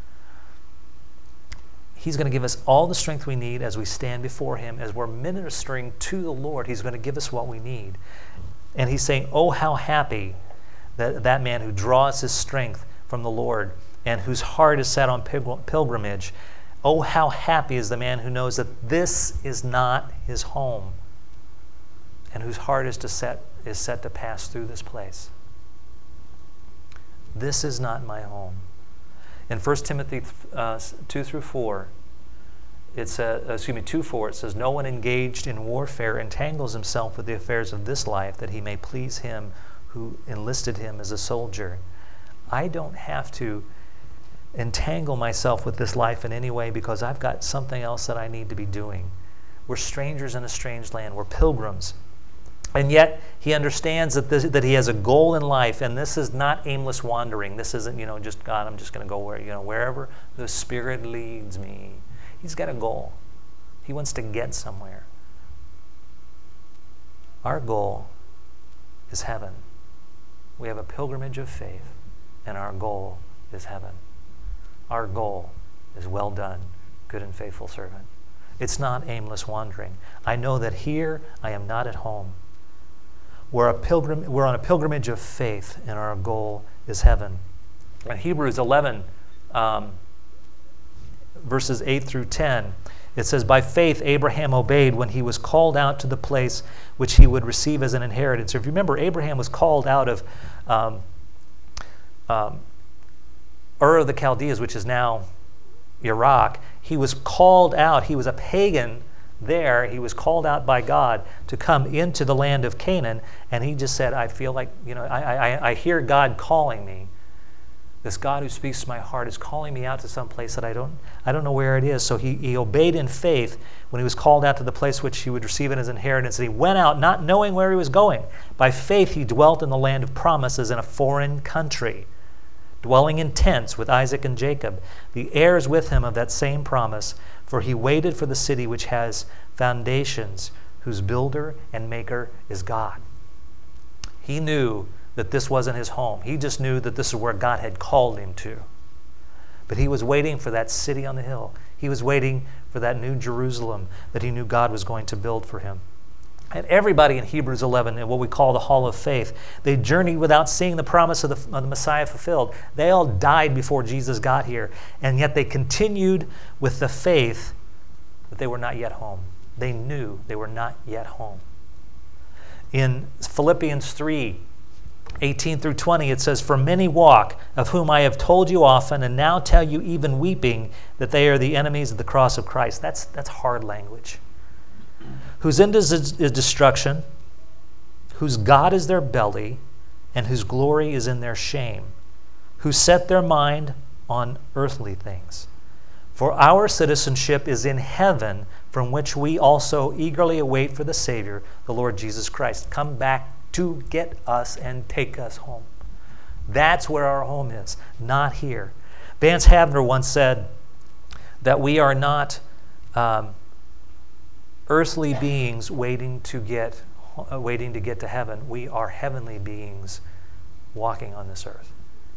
He's going to give us all the strength we need as we stand before Him, as we're ministering to the Lord. He's going to give us what we need. And He's saying, oh, how happy that man who draws his strength from the Lord and whose heart is set on pilgrimage. Oh, how happy is the man who knows that this is not his home, and whose heart is set to pass through this place. This is not my home. In 1 Timothy 2-4, it says, 2:4, it says, no one engaged in warfare entangles himself with the affairs of this life, that he may please him who enlisted him as a soldier. I don't have to entangle myself with this life in any way because I've got something else that I need to be doing. We're strangers in a strange land. We're pilgrims. And yet, he understands that he has a goal in life, and this is not aimless wandering. This isn't, just, God, I'm just going to go wherever the Spirit leads me. He's got a goal. He wants to get somewhere. Our goal is heaven. We have a pilgrimage of faith, and our goal is heaven. Our goal is well done, good and faithful servant. It's not aimless wandering. I know that here I am not at home. We're on a pilgrimage of faith, and our goal is heaven. In Hebrews 11, verses 8-10, it says, by faith Abraham obeyed when he was called out to the place which he would receive as an inheritance. If you remember, Abraham was called out of Ur of the Chaldees, which is now Iraq. He was called out. He was a pagan there. He was called out by God to come into the land of Canaan, and he just said, I feel like, I hear God calling me This God who speaks to my heart is calling me out to some place that I don't know where it is. So he obeyed in faith when he was called out to the place which he would receive in his inheritance. And he went out not knowing where he was going. By faith he dwelt in the land of promises in a foreign country, dwelling in tents with Isaac and Jacob, the heirs with him of that same promise. For he waited for the city which has foundations, whose builder and maker is God. He knew that this wasn't his home. He just knew that this is where God had called him to. But he was waiting for that city on the hill. He was waiting for that new Jerusalem that he knew God was going to build for him. And everybody in Hebrews 11, in what we call the Hall of Faith, they journeyed without seeing the promise of the Messiah fulfilled. They all died before Jesus got here, and yet they continued with the faith that they were not yet home. They knew they were not yet home. In Philippians 3:18 through 20, it says, "For many walk, of whom I have told you often, and now tell you even weeping, that they are the enemies of the cross of Christ." That's hard language. "Whose end is destruction, whose God is their belly, and whose glory is in their shame, who set their mind on earthly things. For our citizenship is in heaven, from which we also eagerly await for the Savior, the Lord Jesus Christ, come back to get us and take us home." That's where our home is, not here. Vance Havner once said that we are not earthly beings waiting to get to heaven. We are heavenly beings walking on this earth.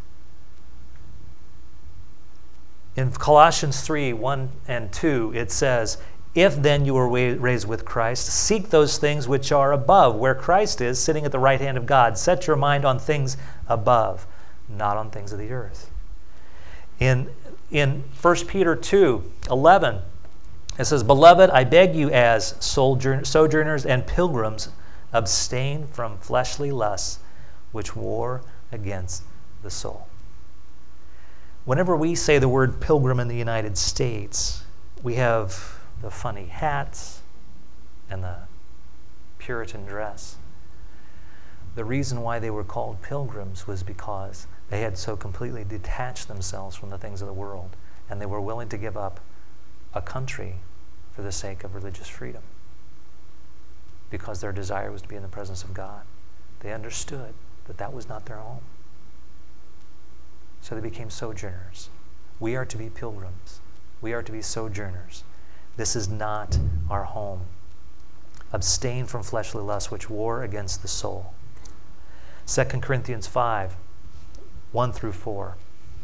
In Colossians 3:1 and 2, it says, "If then you were raised with Christ, seek those things which are above, where Christ is, sitting at the right hand of God. Set your mind on things above, not on things of the earth." In 1 Peter 2:11, it says, "Beloved, I beg you as sojourners and pilgrims, abstain from fleshly lusts, which war against the soul." Whenever we say the word pilgrim in the United States, we have the funny hats and the Puritan dress. The reason why they were called pilgrims was because they had so completely detached themselves from the things of the world, and they were willing to give up a country for the sake of religious freedom, because their desire was to be in the presence of God. They understood that that was not their home. So they became sojourners. We are to be pilgrims. We are to be sojourners. This is not our home. Abstain from fleshly lusts, which war against the soul. 2 Corinthians 5:1 through 4.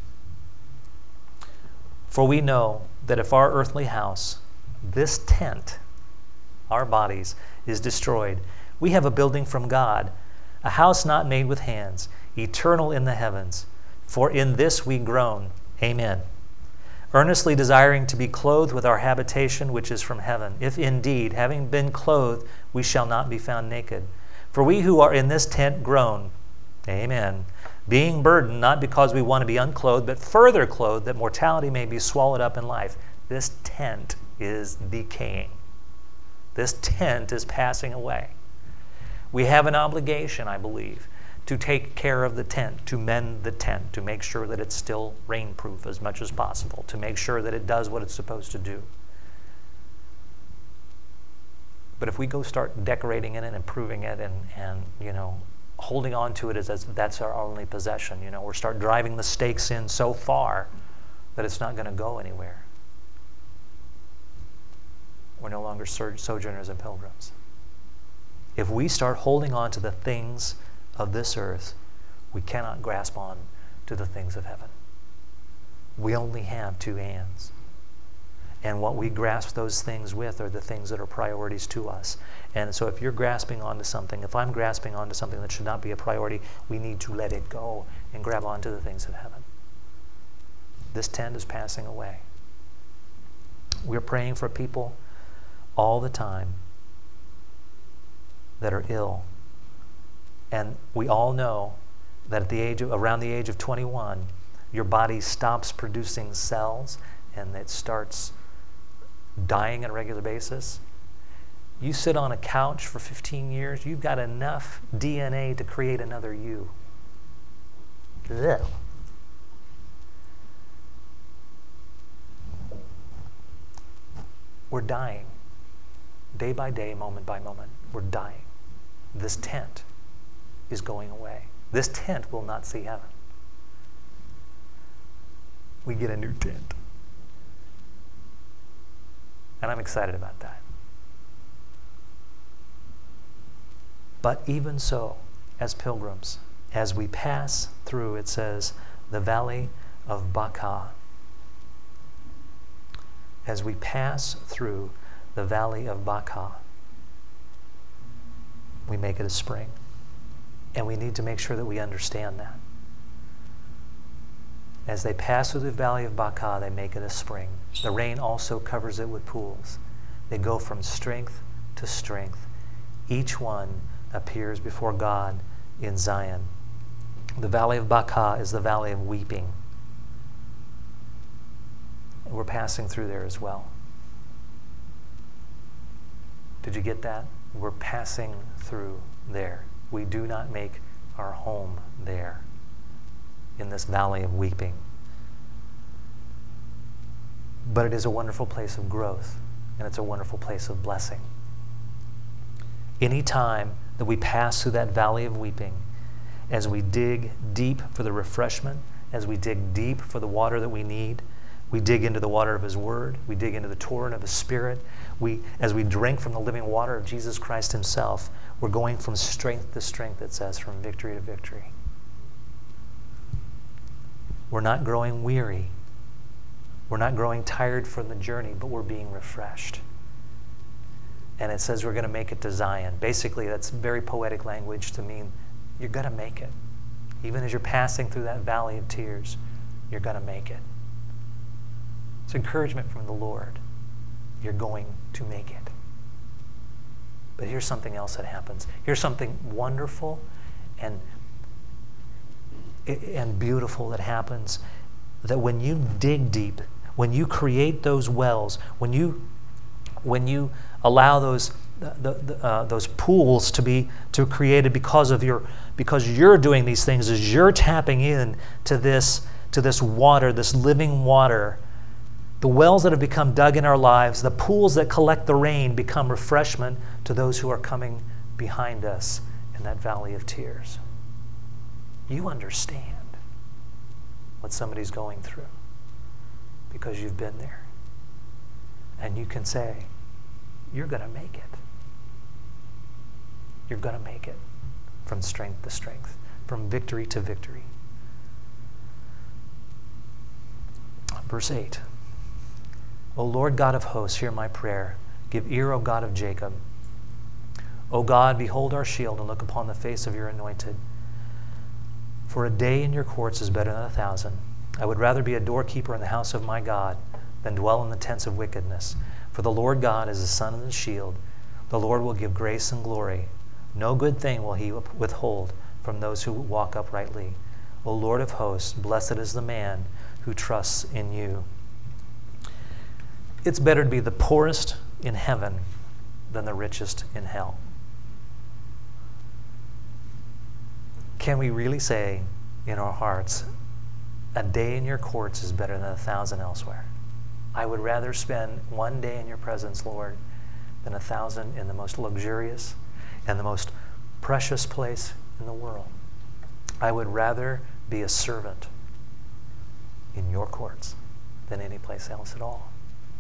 "For we know that if our earthly house, this tent, our bodies, is destroyed, we have a building from God, a house not made with hands, eternal in the heavens. For in this we groan, amen, earnestly desiring to be clothed with our habitation which is from heaven, if indeed, having been clothed, we shall not be found naked. For we who are in this tent groan, amen, being burdened, not because we want to be unclothed, but further clothed, that mortality may be swallowed up in life." This tent is decaying. This tent is passing away. We have an obligation, I believe, to take care of the tent, to mend the tent, to make sure that it's still rainproof as much as possible, to make sure that it does what it's supposed to do. But if we go start decorating it and improving it and holding on to it as that's our only possession, or start driving the stakes in so far that it's not going to go anywhere, we're no longer sojourners and pilgrims. If we start holding on to the things of this earth, we cannot grasp on to the things of heaven. We only have two hands. And what we grasp those things with are the things that are priorities to us. And so if you're grasping onto something, if I'm grasping onto something that should not be a priority, we need to let it go and grab onto the things of heaven. This tent is passing away. We're praying for people all the time that are ill. And we all know that at around the age of 21, your body stops producing cells and it starts dying on a regular basis. You sit on a couch for 15 years, you've got enough DNA to create another you. Ugh. We're dying. Day by day, moment by moment, we're dying. This tent is going away. This tent will not see heaven. We get a new tent. And I'm excited about that. But even so, as pilgrims, as we pass through, it says, the valley of Baca. As we pass through the valley of Baca, we make it a spring. And we need to make sure that we understand that. As they pass through the valley of Baca, they make it a spring. The rain also covers it with pools. They go from strength to strength. Each one appears before God in Zion. The valley of Baca is the valley of weeping. And we're passing through there as well. Did you get that? We're passing through there. We do not make our home there, in this valley of weeping. But it is a wonderful place of growth, and it's a wonderful place of blessing. Any time that we pass through that valley of weeping, as we dig deep for the refreshment, as we dig deep for the water that we need, we dig into the water of His Word, we dig into the torrent of His Spirit, as we drink from the living water of Jesus Christ Himself, we're going from strength to strength, it says, from victory to victory. We're not growing weary. We're not growing tired from the journey, but we're being refreshed. And it says we're going to make it to Zion. Basically, that's very poetic language to mean you're going to make it. Even as you're passing through that valley of tears, you're going to make it. It's encouragement from the Lord. You're going to make it. But here's something else that happens. Here's something wonderful and beautiful that happens, that when you dig deep, when you create those wells, when you allow those pools to be created because you're doing these things, as you're tapping in to this water, this living water, the wells that have become dug in our lives, the pools that collect the rain, become refreshment to those who are coming behind us in that valley of tears. You understand what somebody's going through because you've been there. And you can say, you're going to make it. You're going to make it from strength to strength, from victory to victory. Verse 8. O Lord God of hosts, hear my prayer. Give ear, O God of Jacob. O God, behold our shield and look upon the face of your anointed. For a day in your courts is better than 1,000. I would rather be a doorkeeper in the house of my God than dwell in the tents of wickedness. For the Lord God is the sun and the shield. The Lord will give grace and glory. No good thing will He withhold from those who walk uprightly. O Lord of hosts, blessed is the man who trusts in you. It's better to be the poorest in heaven than the richest in hell. Can we really say in our hearts, a day in your courts is better than 1,000 elsewhere? I would rather spend one day in your presence, Lord, than 1,000 in the most luxurious and the most precious place in the world. I would rather be a servant in your courts than any place else at all.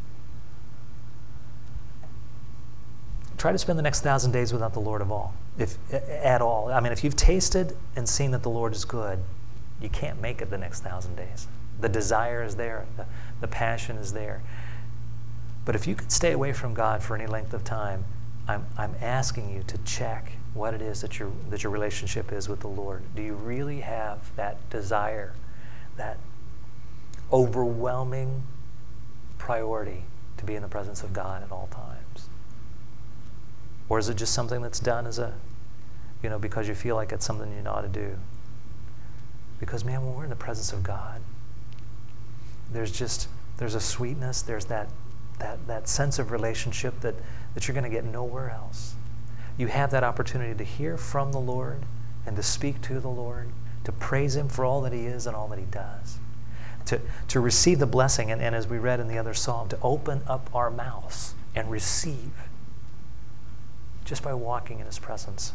Try to spend the next 1,000 days without the Lord at all. I mean, if you've tasted and seen that the Lord is good, you can't make it the next 1,000 days. The desire is there. The passion is there. But if you could stay away from God for any length of time, I'm asking you to check what it is that your relationship is with the Lord. Do you really have that desire, that overwhelming priority to be in the presence of God at all times? Or is it just something that's done as because you feel like it's something you ought to do? Because, man, when we're in the presence of God, there's a sweetness, there's that sense of relationship that you're going to get nowhere else. You have that opportunity to hear from the Lord and to speak to the Lord, to praise Him for all that He is and all that He does. to receive the blessing, and as we read in the other psalm, to open up our mouths and receive just by walking in his presence.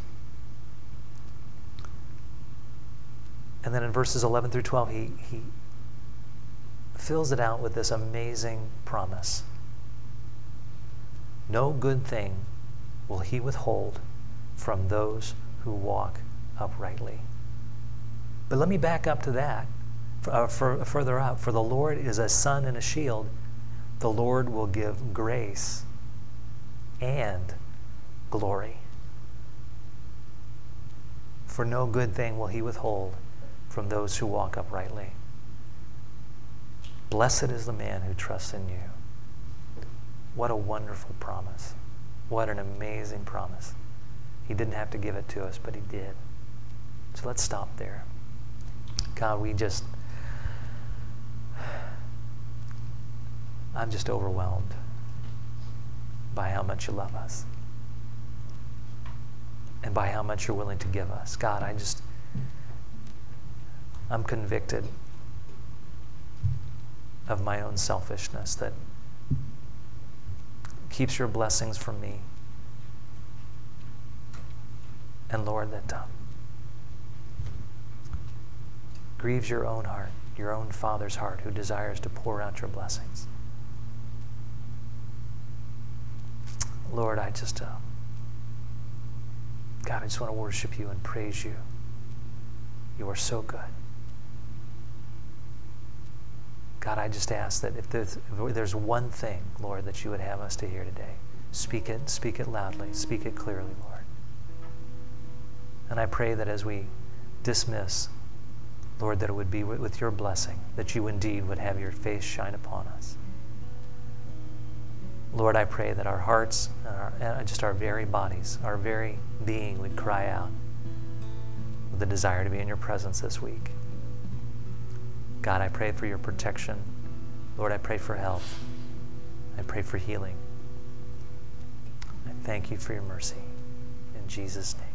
And then in verses 11 through 12, he fills it out with this amazing promise. No good thing will he withhold from those who walk uprightly. But let me back up to that, further up. For the Lord is a sun and a shield. The Lord will give grace and glory. For no good thing will he withhold from those who walk uprightly. Blessed is the man who trusts in you. What a wonderful promise. What an amazing promise. He didn't have to give it to us, but he did. So let's stop there. God, I'm just overwhelmed by how much you love us and by how much you're willing to give us. God, I'm convicted of my own selfishness that keeps your blessings from me. And Lord, that grieves your own heart, your own Father's heart, who desires to pour out your blessings. Lord, God, I just want to worship you and praise you. You are so good. God, I just ask that if there's one thing, Lord, that you would have us to hear today, speak it loudly, speak it clearly, Lord. And I pray that as we dismiss, Lord, that it would be with your blessing, that you indeed would have your face shine upon us. Lord, I pray that our hearts, and just our very bodies, our very being would cry out with the desire to be in your presence this week. God, I pray for your protection. Lord, I pray for health. I pray for healing. I thank you for your mercy. In Jesus' name.